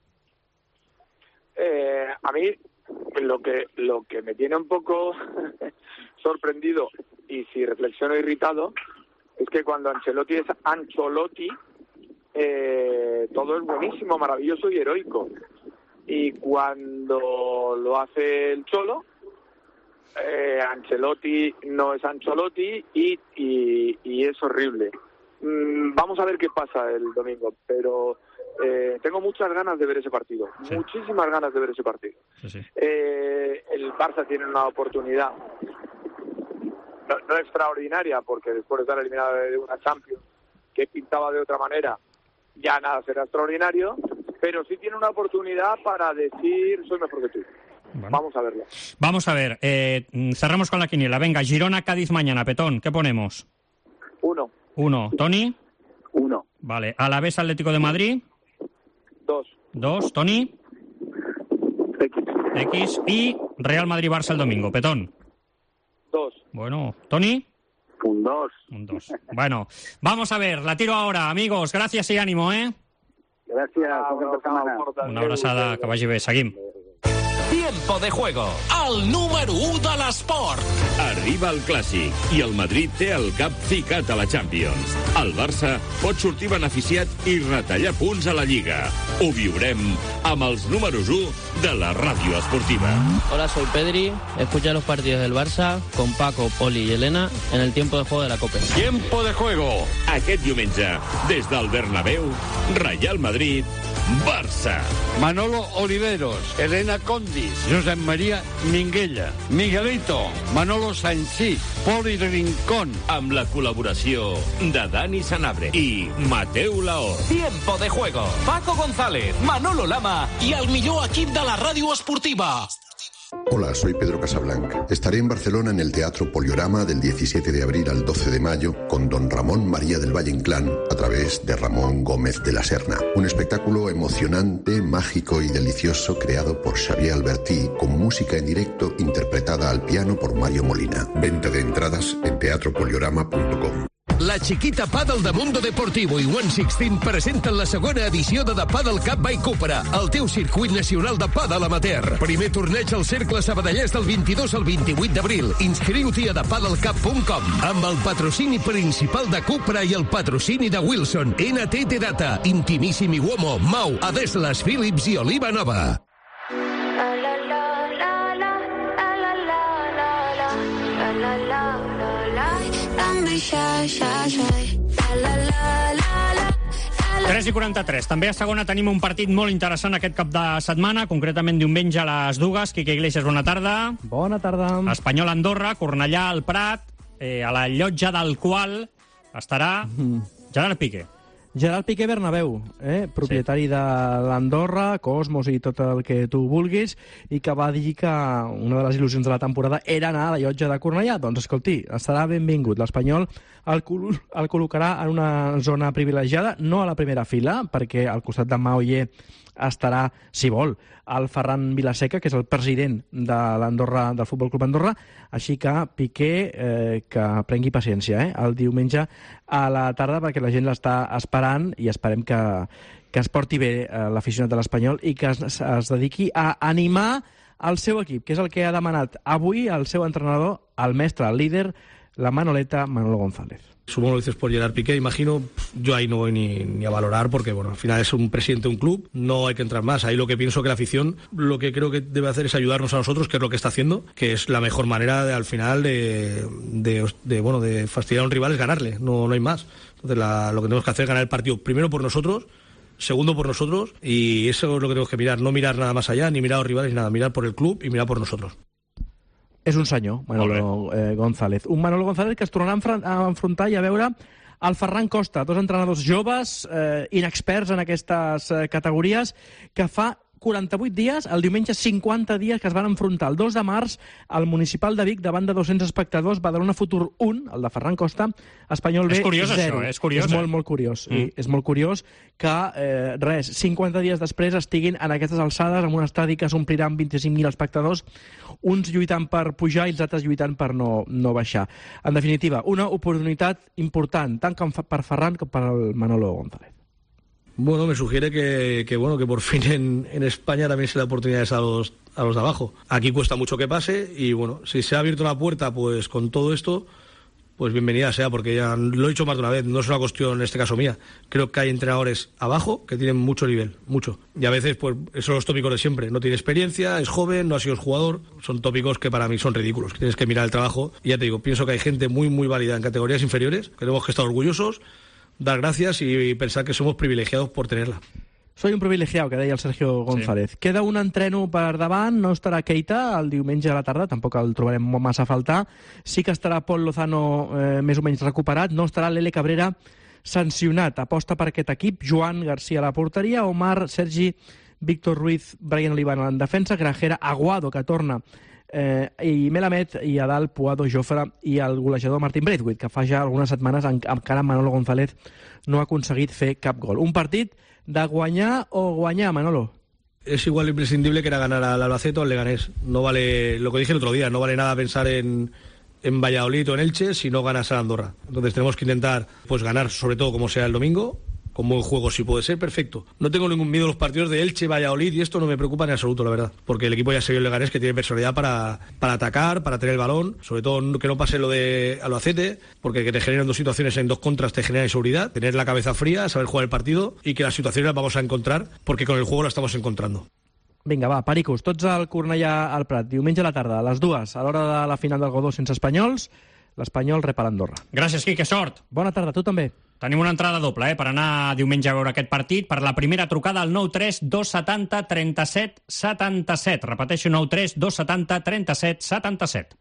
Speaker 23: Eh, a mí lo que lo que me tiene un poco sorprendido y si reflexiono irritado es que cuando Ancelotti es Ancelotti eh, todo es buenísimo, maravilloso y heroico. Y cuando lo hace el Cholo, Eh, Ancelotti no es Ancelotti y, y, y es horrible. Mm, vamos a ver qué pasa el domingo, pero eh, tengo muchas ganas de ver ese partido, sí. muchísimas ganas de ver ese partido.
Speaker 4: Sí, sí.
Speaker 23: Eh, el Barça tiene una oportunidad no, no extraordinaria, porque después de estar eliminado de una Champions que pintaba de otra manera, ya nada será extraordinario, pero sí tiene una oportunidad para decir soy mejor que tú. Bueno. Vamos a verlo.
Speaker 4: Vamos a ver, eh, cerramos con la quiniela. Venga, Girona-Cádiz mañana. Petón, ¿qué ponemos?
Speaker 23: Uno.
Speaker 4: Uno. ¿Tony?
Speaker 5: Uno.
Speaker 4: Vale. ¿Alavés Atlético de Madrid?
Speaker 23: Dos.
Speaker 4: Dos. ¿Tony?
Speaker 5: X.
Speaker 4: X. Y Real Madrid-Barça el domingo. Petón.
Speaker 23: Dos.
Speaker 4: Bueno. ¿Tony?
Speaker 5: Un dos.
Speaker 4: Un dos. Bueno, vamos a ver, la tiro ahora, amigos. Gracias y ánimo, ¿eh?
Speaker 5: Gràcies. Ah,
Speaker 4: una abraçada, que vagi bé. Seguim.
Speaker 6: Tiempo de juego, el número u de l'esport.
Speaker 7: Arriba el Clàssic i el Madrid té el cap ficat a la Champions. El Barça pot sortir beneficiat i retallar punts a la Lliga. Ho viurem amb els números u de la ràdio esportiva.
Speaker 8: Hola, soy Pedri. Escucha los partidos del Barça con Paco, Poli y Elena en el tiempo de juego de la Copa.
Speaker 7: Tiempo de juego. Aquest diumenge, des del Bernabéu, Real Madrid, Barça.
Speaker 24: Manolo Oliveros, Elena Condis, Josep María Minguella, Miguelito, Manolo Sanchís, Poli Rincón.
Speaker 7: Amb la col·laboració de Dani Sanabria i Mateu Laor.
Speaker 6: Tiempo de juego. Paco González, Manolo Lama y el millor equip de la ràdio esportiva.
Speaker 22: Hola, soy Pedro Casablanc. Estaré en Barcelona en el Teatro Poliorama del diecisiete de abril al doce de mayo con don Ramón María del Valle Inclán a través de Ramón Gómez de la Serna. Un espectáculo emocionante, mágico y delicioso creado por Xavier Albertí con música en directo interpretada al piano por Mario Molina. Venta de entradas en teatro poliorama punto com.
Speaker 21: La Chiquita Paddle de Mundo Deportivo i One Sixteen presenten la segona edició de The Paddle Cup by Cupra, el teu circuit nacional de paddle amateur. Primer torneig al Cercle Sabadellès del vint-i-dos al vint-i-vuit d'abril. Inscriu-t'hi a the paddle cup punt com amb el patrocini principal de Cupra i el patrocini de Wilson, N T T Data, Intimissimi Uomo, Mau, Adeslas, Philips i Oliva Nova.
Speaker 4: tres i quaranta-tres. També a segona tenim un partit molt interessant aquest cap de setmana, concretament diumenge a les dues. Quique Iglesias, bona tarda.
Speaker 25: Bona tarda.
Speaker 4: Espanyol Andorra, Cornellà al Prat, eh, a la llotja del qual estarà Gerard Piqué.
Speaker 1: Gerard Piqué Bernabéu, eh? propietari sí. de l'Andorra, Cosmos i tot el que tu vulguis, i que va dir que una de les il·lusions de la temporada era anar a la llotja de Cornellà. Doncs escolti, estarà benvingut. L'Espanyol el, col el col·locarà en una zona privilegiada, no a la primera fila, perquè al costat de Maoyer estarà, si vol, el Ferran Vilaseca, que és el president de l'Andorra, del Futbol Club Andorra, així que Piqué eh, que prengui paciència eh, el diumenge a la tarda, perquè la gent l'està esperant i esperem que, que es porti bé eh, l'aficionat de l'Espanyol i que es, es dediqui a animar el seu equip, que és el que ha demanat avui el seu entrenador, el mestre, el líder, la Manoleta, Manolo González.
Speaker 2: Supongo lo dices por Gerard Piqué, imagino, yo ahí no voy ni, ni a valorar porque, bueno, al final es un presidente de un club, no hay que entrar más. Ahí lo que pienso que la afición, lo que creo que debe hacer es ayudarnos a nosotros, que es lo que está haciendo, que es la mejor manera de, al final de, de, de, bueno, de fastidiar a un rival es ganarle, no, no hay más. Entonces la, lo que tenemos que hacer es ganar el partido primero por nosotros, segundo por nosotros, y eso es lo que tenemos que mirar, no mirar nada más allá, ni mirar a los rivales, ni nada, mirar por el club y mirar por nosotros.
Speaker 1: És un senyor, Manolo eh, González. Un Manolo González que es tornarà a enfrontar i a veure el Ferran Costa, dos entrenadors joves, eh, inexperts en aquestes eh, categories, que fa quaranta-vuit dies, el diumenge cinquanta dies que es van enfrontar el dos de març al Municipal de Vic davant de dos-cents espectadors, Badalona Futur un, el de Ferran Costa, Espanyol B,
Speaker 4: és curiós
Speaker 1: zero.
Speaker 4: Això, és curiós.
Speaker 1: És molt, molt curiós. Mm. I és molt curiós que, eh, res, cinquanta dies després estiguin en aquestes alçades, en un estadi que s'omplirà amb vint-i-cinc mil espectadors, uns lluitant per pujar i els altres lluitant per no, no baixar. En definitiva, una oportunitat important, tant per Ferran com per el Manolo González.
Speaker 2: Bueno, me sugiere que, que, bueno, que por fin en, en España también se da oportunidades a los, a los de abajo. Aquí cuesta mucho que pase y, bueno, si se ha abierto la puerta pues con todo esto, pues bienvenida sea, porque ya lo he dicho más de una vez, no es una cuestión en este caso mía. Creo que hay entrenadores abajo que tienen mucho nivel, mucho. Y a veces, pues, esos son los tópicos de siempre. No tiene experiencia, es joven, no ha sido jugador. Son tópicos que para mí son ridículos. Tienes que mirar el trabajo. Y ya te digo, pienso que hay gente muy, muy válida en categorías inferiores, que tenemos que estar orgullosos, dar gracias y pensar que somos privilegiados por tenerla.
Speaker 1: Soy un privilegiado, que deia el Sergio González. Sí. Queda un entreno per davant, no estarà Keita el diumenge a la tarda, tampoc el trobarem massa a faltar. Sí que estarà Pol Lozano eh, més o menys recuperat, no estarà l'Ele Cabrera sancionat. Aposta per aquest equip, Joan García a la porteria, Omar, Sergi, Víctor Ruiz, Brian Olivana en defensa, Grajera, Aguado, que torna, eh, i Melamed, i a dalt Puado, Jofre i el golejador Martín Braithwaite, que fa ja algunes setmanes encara Manolo González no ha aconseguit fer cap gol. Un partit de guanyar o guanyar, Manolo.
Speaker 2: Es igual imprescindible que era ganar al Albacete o al Leganés. No vale, lo que dije el otro día, no vale nada pensar en, en Valladolid o en Elche si no ganas a Andorra. Entonces tenemos que intentar pues ganar, sobre todo como sea el domingo, con buen juego si puede ser, perfecto. No tengo ningún miedo a los partidos de Elche, Valladolid, y esto no me preocupa en absoluto, la verdad. Porque el equipo ya se vio el Leganés, que tiene personalidad para, para atacar, para tener el balón, sobre todo que no pase lo de Albacete, porque que te generan dos situaciones en dos contras te genera inseguridad, tener la cabeza fría, saber jugar el partido, y que las situaciones las vamos a encontrar, porque con el juego las estamos encontrando.
Speaker 1: Vinga, va, pericos, tots al Cornellà al Prat, diumenge a la tarda, a les dues, a l'hora de la final del Godó sense espanyols, l'Espanyol rep a l'Andorra.
Speaker 4: Gràcies, Quique, sort.
Speaker 1: Bona tarda, tu també.
Speaker 4: Tenim una entrada doble eh, per anar diumenge a veure aquest partit. Per la primera trucada al nou tres dos setanta trenta-set setanta-set. Repeteixo, nou tres dos setanta trenta-set setanta-set.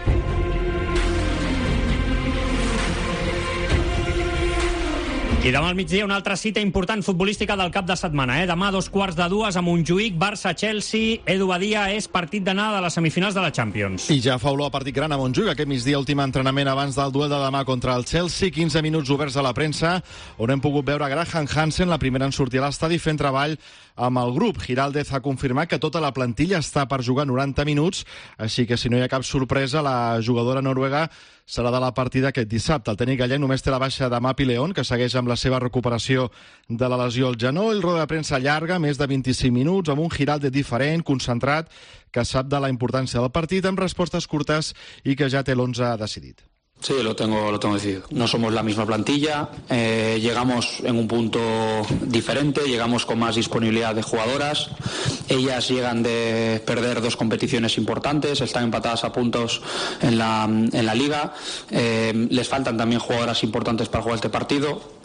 Speaker 4: I demà al migdia una altra cita important futbolística del cap de setmana. Eh? Demà a dos quarts de dues a Montjuïc, Barça-Chelsea. Edu Badia, és partit d'anada de les semifinals de la Champions.
Speaker 9: I ja fa olor a partit gran a Montjuïc. Aquest migdia, últim entrenament abans del duel de demà contra el Chelsea. quinze minuts oberts a la premsa, on hem pogut veure Graham Hansen, la primera en sortir a l'estadi, fent treball amb el grup. Giraldez ha confirmat que tota la plantilla està per jugar noranta minuts, així que si no hi ha cap sorpresa, la jugadora noruega serà de la partida aquest dissabte. El tècnic gallec només té la baixa de Mapi León, que segueix amb la seva recuperació de la lesió al genoll. Roda de premsa llarga, més de vint-i-cinc minuts, amb un Giraldez diferent, concentrat, que sap de la importància del partit, amb respostes curtes i que ja té l'onze decidit.
Speaker 10: Sí, lo tengo, lo tengo decidido. No somos la misma plantilla, eh, llegamos en un punto diferente, llegamos con más disponibilidad de jugadoras. Ellas llegan de perder dos competiciones importantes, están empatadas a puntos en la, en la liga. Eh, les faltan también jugadoras importantes para jugar este partido.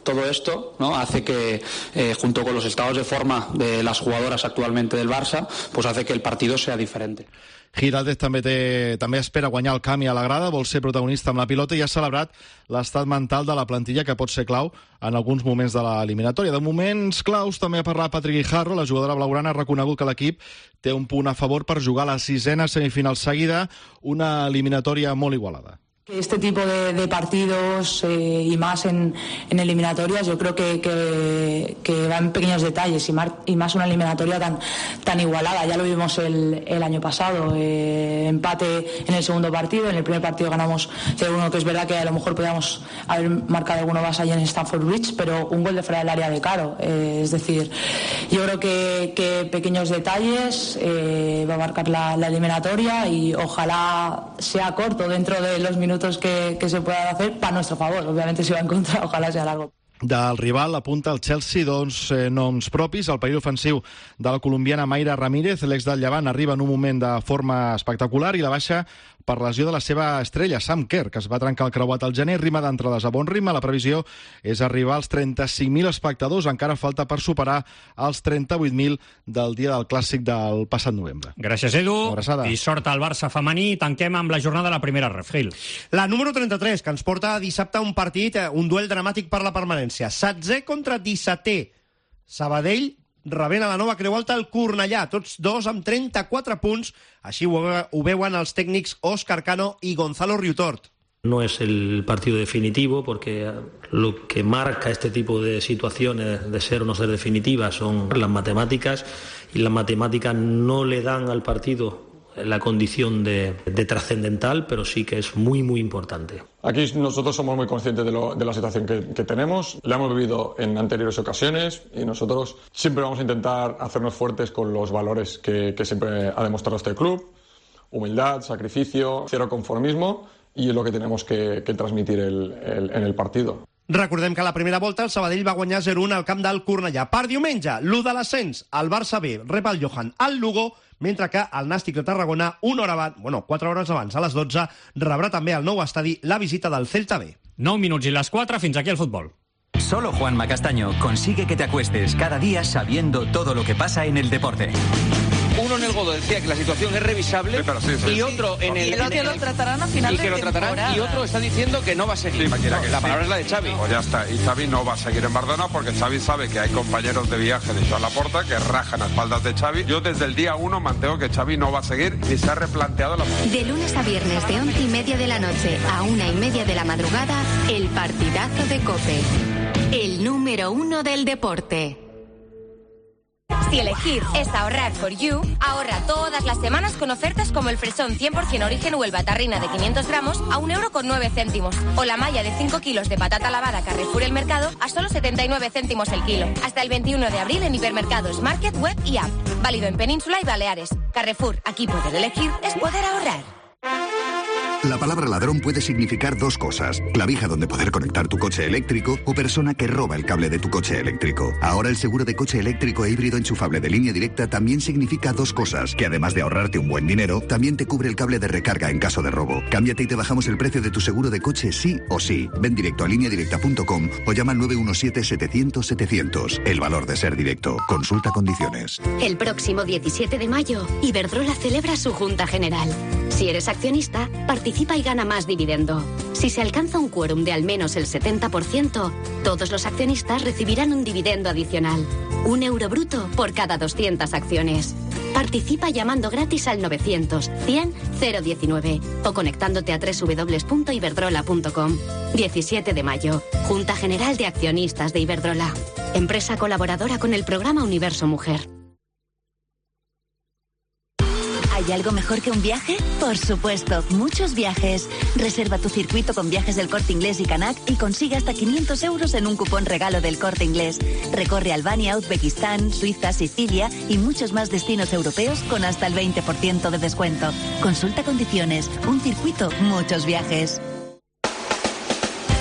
Speaker 10: todo esto, ¿no?, hace que, eh, junto con los estados de forma de las jugadoras actualmente del Barça, pues hace que el partido sea diferente.
Speaker 9: Giraldez també, té, també espera guanyar el camp i a la grada, vol ser protagonista amb la pilota i ha celebrat l'estat mental de la plantilla, que pot ser clau en alguns moments de l'eliminatòria. De moments claus també ha parlat Patrick Guijarro. La jugadora blaugrana ha reconegut que l'equip té un punt a favor per jugar la sisena semifinal seguida, una eliminatòria molt igualada.
Speaker 3: Este tipo de, de partidos eh, y más en, en eliminatorias, yo creo que, que, que va en pequeños detalles y más, y más una eliminatoria tan, tan igualada. Ya lo vimos el, el año pasado, eh, empate en el segundo partido, en el primer partido ganamos cero uno, que es verdad que a lo mejor podíamos haber marcado alguno más allá en Stamford Bridge, pero un gol de fuera del área de Caro. Eh, es decir, yo creo que, que pequeños detalles eh, va a marcar la, la eliminatoria y ojalá sea corto dentro de los minutos Que, que se puedan hacer para nuestro favor. Obviamente si va en contra, ojalá sea largo.
Speaker 9: Del rival apunta el Chelsea dos eh, noms propis. El perill ofensiu de la colombiana Mayra Ramírez, l'ex del Llevant, arriba en un moment de forma espectacular, i la baixa per lesió de la seva estrella, Sam Kerr, que es va trencar el creuat al gener. Rima d'entrades a bon ritme. La previsió és arribar als trenta-cinc mil espectadors. Encara falta per superar els trenta-vuit mil del dia del Clàssic del passat novembre.
Speaker 4: Gràcies, Edu. I sort al Barça femení. Tanquem amb la jornada de la primera ref. Gil.
Speaker 11: La número trenta-tres, que ens porta dissabte un partit, un duel dramàtic per la permanència. Setzè contra dissetè. Sabadell rebent a la nova Creu Alta el Cornellà, tots dos amb trenta-quatre punts. Així ho, ho veuen els tècnics Òscar Cano i Gonzalo Riutort.
Speaker 2: No es el partido definitivo, porque lo que marca este tipo de situaciones de ser o no ser definitivas son las matemáticas, y las matemáticas no le dan al partido la condición de, de trascendental, pero sí que es muy, muy importante.
Speaker 12: Aquí nosotros somos muy conscientes de, lo, de la situación que, que tenemos, la hemos vivido en anteriores ocasiones y nosotros siempre vamos a intentar hacernos fuertes con los valores que, que siempre ha demostrado este club: humildad, sacrificio, cero conformismo, y es lo que tenemos que, que transmitir el, el, en el partido.
Speaker 11: Recordem que a la primera volta el Sabadell va guanyar zero un al camp del Cornellà. Per diumenge, l'u de l'ascens, el Barça B rep el Johan al Lugo, mentre que el Nàstic de Tarragona, una hora abans, bueno, quatre hores abans, a les dotze, rebrà també al nou estadi la visita del Celta B.
Speaker 4: nou minuts i les quatre, fins aquí el futbol.
Speaker 13: Solo Juanma Castaño consigue que te acuestes cada día sabiendo todo lo que pasa en el deporte.
Speaker 25: Uno en el Godo decía que la situación es revisable, sí, sí, sí, y otro sí. en el...
Speaker 26: Y el que lo tratarán a final
Speaker 25: y que
Speaker 26: de
Speaker 25: lo tratarán,
Speaker 26: temporada.
Speaker 25: Y otro está diciendo que no va a seguir.
Speaker 26: Sí,
Speaker 25: no,
Speaker 26: que
Speaker 25: la
Speaker 26: sí.
Speaker 25: palabra es la de Xavi.
Speaker 26: Pues ya está, y Xavi no va a seguir en Barcelona porque Xavi sabe que hay compañeros de viaje de Joan Laporta que rajan a espaldas de Xavi. Yo desde el día uno mantengo que Xavi no va a seguir y se ha replanteado la...
Speaker 15: De lunes a viernes de once y media de la noche a una y media de la madrugada, el partidazo de COPE. El número uno del deporte.
Speaker 27: Si elegir es ahorrar for you, ahorra todas las semanas con ofertas como el fresón cien por ciento origen Huelva tarrina de quinientos gramos a un euro con nueve céntimos. O la malla de cinco kilos de patata lavada Carrefour El Mercado a solo setenta y nueve céntimos el kilo. Hasta el veintiuno de abril en hipermercados, market, web y app. Válido en Península y Baleares. Carrefour, aquí poder elegir es poder ahorrar.
Speaker 28: La palabra ladrón puede significar dos cosas: clavija donde poder conectar tu coche eléctrico o persona que roba el cable de tu coche eléctrico. Ahora el seguro de coche eléctrico e híbrido enchufable de Línea Directa también significa dos cosas: que además de ahorrarte un buen dinero, también te cubre el cable de recarga en caso de robo. Cámbiate y te bajamos el precio de tu seguro de coche sí o sí. Ven directo a línea directa punto com o llama al nueve uno siete, setecientos, setecientos. El valor de ser directo. Consulta condiciones.
Speaker 15: El próximo diecisiete de mayo, Iberdrola celebra su Junta General. Si eres accionista, participa y gana más dividendo. Si se alcanza un quórum de al menos el setenta por ciento, todos los accionistas recibirán un dividendo adicional. Un euro bruto por cada doscientas acciones. Participa llamando gratis al novecientos, cien, cero diecinueve o conectándote a doble u doble u doble u punto iberdrola punto com. diecisiete de mayo, Junta General de Accionistas de Iberdrola. Empresa colaboradora con el programa Universo Mujer.
Speaker 29: ¿Hay algo mejor que un viaje? Por supuesto, muchos viajes. Reserva tu circuito con Viajes del Corte Inglés y Canac y consigue hasta quinientos euros en un cupón regalo del Corte Inglés. Recorre Albania, Uzbekistán, Suiza, Sicilia y muchos más destinos europeos con hasta el veinte por ciento de descuento. Consulta condiciones. Un circuito, muchos viajes.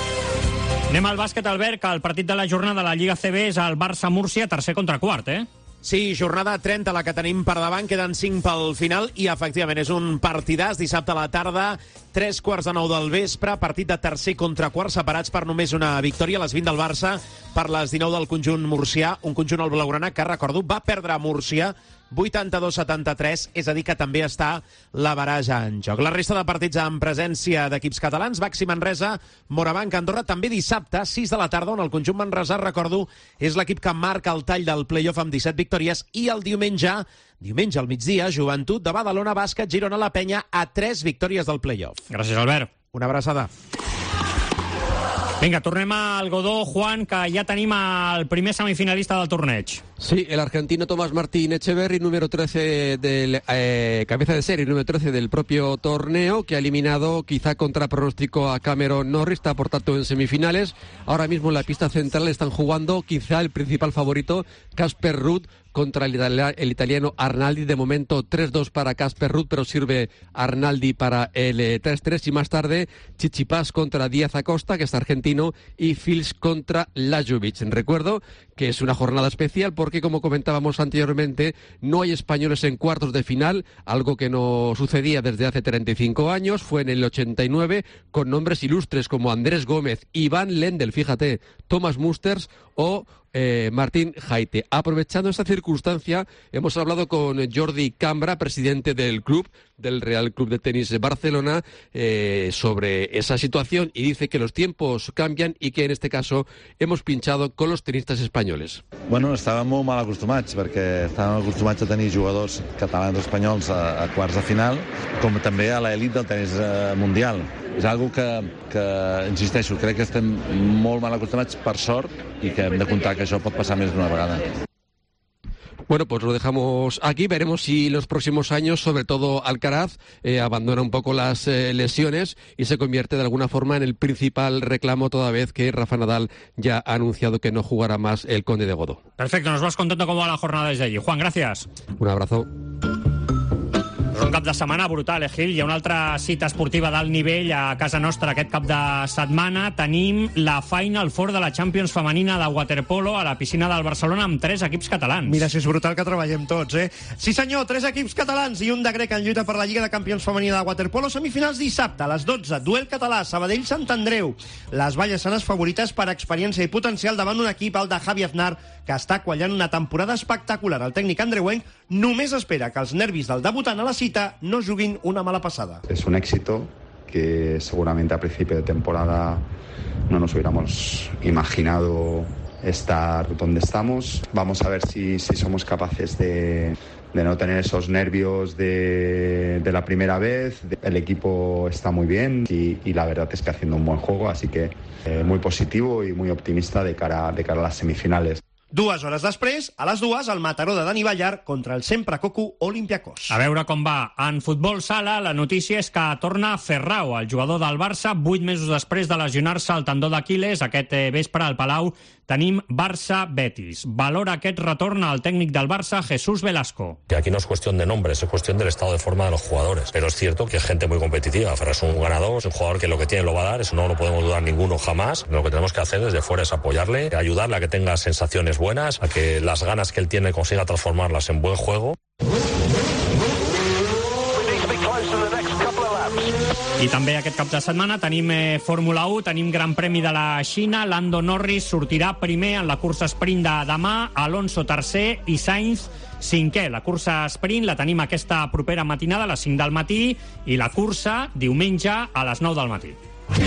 Speaker 4: Anem al bàsquet, Albert, que el partit de la jornada de la Lliga C B és el Barça-Múrcia, tercer contra quart, eh?
Speaker 5: Sí, jornada trenta, la que tenim per davant, queden cinc pel final i efectivament és un partidàs dissabte a la tarda, tres quarts de nou del vespre, partit de tercer contra quart, separats per només una victòria, a les vint del Barça, per les dinou del conjunt murcià, un conjunt al blaugrana que, recordo, va perdre a Múrcia vuitanta-dos a setanta-tres, és a dir que també està la baraja en joc. La resta de partits amb presència d'equips catalans, Baxi Manresa, Morabanc, Andorra, també dissabte, sis de la tarda, on el conjunt manresà, recordo, és l'equip que marca el tall del play-off amb disset victòries, i el diumenge, diumenge al migdia, Joventut de Badalona, Bàsquet, Girona, la Penya, a tres victòries del play-off.
Speaker 4: Gràcies, Albert.
Speaker 5: Una abraçada.
Speaker 4: Vinga, tornem al Godó, Juan, que ja tenim el primer semifinalista del torneig.
Speaker 8: Sí, el argentino Tomás Martín Echeverry, número trece del eh, cabeza de serie, número trece del propio torneo, que ha eliminado quizá contra pronóstico a Cameron Norris, está por tanto en semifinales. Ahora mismo en la pista central están jugando quizá el principal favorito, Casper Ruud, contra el, itali- el italiano Arnaldi. De momento tres dos para Casper Ruud, pero sirve Arnaldi para el eh, tres tres, y más tarde Tsitsipas contra Díaz Acosta, que es argentino, y Fils contra Lajovic. Recuerdo que es una jornada especial porque, como comentábamos anteriormente, no hay españoles en cuartos de final, algo que no sucedía desde hace treinta y cinco años, fue en el ochenta y nueve, con nombres ilustres como Andrés Gómez, Iván Lendl, fíjate, Thomas Musters o Eh, Martín Jaite. Aprovechando esta circunstancia, hemos hablado con Jordi Cambra, presidente del club, del Real Club de Tenis de Barcelona, eh, sobre esa situación, y dice que los tiempos cambian y que en este caso hemos pinchado con los tenistas españoles.
Speaker 14: Bueno, estàvem molt mal acostumats, perquè estàvem acostumats a tenir jugadors catalans espanyols a, a quarts de final, com també a l'elit del tenis eh, mundial. És algo que, que, insisteixo, crec que estem molt mal acostumats, per sort, i que hem de comptar que això pot passar més d'una vegada.
Speaker 8: Bueno, pues lo dejamos aquí. Veremos si en los próximos años, sobre todo Alcaraz, eh, abandona un poco las eh, lesiones y se convierte de alguna forma en el principal reclamo, toda vez que Rafa Nadal ya ha anunciado que no jugará más el Conde de Godó.
Speaker 4: Perfecto, nos vas contando cómo va la jornada desde allí. Juan, gracias.
Speaker 8: Un abrazo.
Speaker 4: És un cap de setmana brutal, eh, Gil? Hi ha una altra cita esportiva d'alt nivell a casa nostra aquest cap de setmana. Tenim la Final Four de la Champions femenina de waterpolo a la piscina del Barcelona amb tres equips catalans.
Speaker 11: Mira, si és brutal que treballem tots, eh? Sí senyor, tres equips catalans i un de grec en lluita per la Lliga de Campions femenina de waterpolo. Semifinals dissabte a les dotze. Duel català, Sabadell-Sant Andreu. Les vallesanes favorites per experiència i potencial davant un equip, el de Javi Aznar, que està quallant una temporada espectacular. El tècnic andreuenc només espera que els nervis del debutant a la cita no juguin una mala pasada.
Speaker 16: Es un éxito que seguramente a principio de temporada no nos hubiéramos imaginado estar donde estamos. Vamos a ver si, si somos capaces de, de no tener esos nervios de, de la primera vez. El equipo está muy bien y, y la verdad es que haciendo un buen juego, así que eh, muy positivo y muy optimista de cara, de cara a las semifinales.
Speaker 11: Dues hores després, a les dues, el Mataró de Dani Ballar contra el sempre coco Olympiacos.
Speaker 4: A veure com va. En futbol sala, la notícia és que torna Ferrao, el jugador del Barça, vuit mesos després de lesionar-se el tendó d'Aquiles. Aquest vespre al Palau tenim Barça-Betis. Valora aquest retorn al tècnic del Barça, Jesús Velasco.
Speaker 17: Que aquí no es cuestión de nombres, es cuestión del estado de forma de los jugadores. Pero es cierto que es gente muy competitiva. Ferrao es un ganador, es un jugador que lo que tiene lo va a dar, eso no lo podemos dudar ninguno jamás. Lo que tenemos que hacer desde fuera es apoyarle, ayudarle a que tenga sensaciones buenas, a que las ganas que él tiene consiga transformarlas en buen juego.
Speaker 4: I també aquest cap de setmana tenim eh, Fórmula u, tenim Gran Premi de la Xina. Lando Norris sortirà primer en la cursa sprint de demà, Alonso tercer i Sainz cinquè. La cursa sprint la tenim aquesta propera matinada a les cinc del matí i la cursa diumenge a les nou del matí.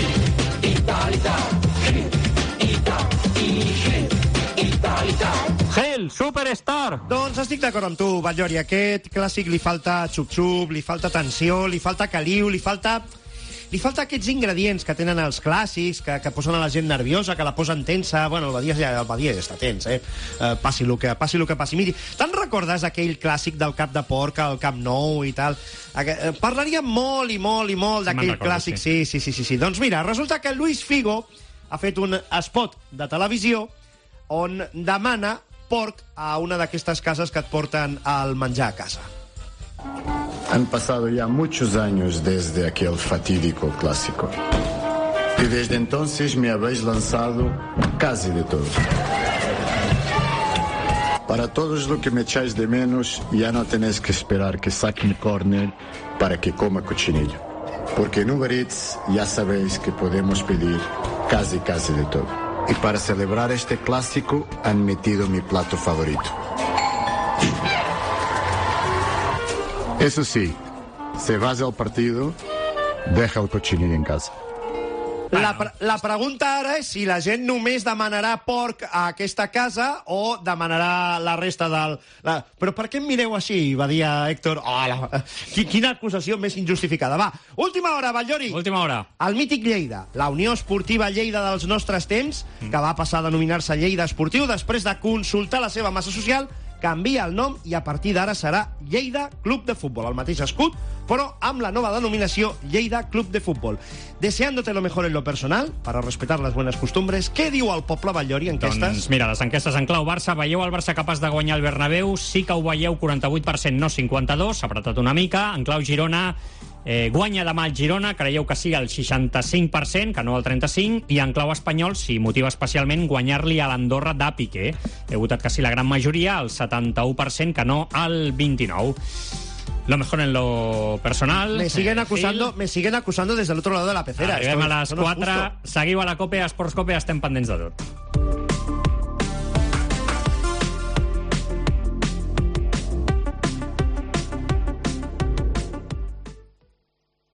Speaker 4: Gel, Superstar!
Speaker 11: Doncs estic d'acord amb tu, Batllori. Aquest clàssic li falta xup-xup, li falta tensió, li falta caliu, li falta... Li falta aquests ingredients que tenen els clàssics, que, que posen a la gent nerviosa, que la posen tensa. Bueno, el Badia ja, el Badia ja està tens, eh? Uh, passi el que, passi el que passi. Miri, te'n recordes aquell clàssic del Cap de Porc al Camp Nou i tal? Uh, parlaríem molt i molt i molt d'aquell clàssic. Sí. Sí, sí, sí, sí. Doncs mira, resulta que Luis Figo ha fet un spot de televisió on demana porc a una d'aquestes cases que et porten el menjar a casa.
Speaker 18: Han pasado ya muchos años desde aquel fatídico clásico. Y desde entonces me habéis lanzado casi de todo. Para todos los que me echáis de menos, ya no tenéis que esperar que saque mi córner para que coma cochinillo. Porque en Uber Eats ya sabéis que podemos pedir casi casi de todo. Y para celebrar este clásico han metido mi plato favorito. Eso sí, si vas al partido, deja el cochinillo en casa.
Speaker 11: La, pre la pregunta ara és si la gent només demanarà porc a aquesta casa o demanarà la resta del... La... Però per què em mireu així? Va dir a Héctor... Oh, la... Quina acusació més injustificada. Va, última hora, Batllori.
Speaker 4: Última hora.
Speaker 11: El mític Lleida, la Unió Esportiva Lleida dels nostres temps, que va passar a denominar-se Lleida Esportiu després de consultar la seva massa social, canvia el nom i a partir d'ara serà Lleida Club de Fútbol. El mateix escut, però amb la nova denominació Lleida Club de Fútbol. Deseándote lo mejor en lo personal, para respetar las buenas costumbres, què diu el poble Batllori, enquestes?
Speaker 4: Doncs mira, les enquestes en clau Barça, veieu el Barça capaç de guanyar el Bernabéu? Sí que ho veieu, quaranta-vuit per cent, no cinquanta-dos, s'ha apretat una mica. En clau Girona, Eh, guanya demà el Girona, creieu que sí, el seixanta-cinc per cent, que no el trenta-cinc per cent, i en clau espanyol, si motiva especialment guanyar-li a l'Andorra de Piqué. He votat que sí la gran majoria, el setanta-u per cent, que no el vint-i-nou per cent. Lo mejor en lo personal.
Speaker 11: Me siguen acusando, eh, me siguen acusando desde el otro lado de la pecera.
Speaker 4: Arribem a les quatre, seguiu a la COPE, a Esports COPE, estem pendents de tot.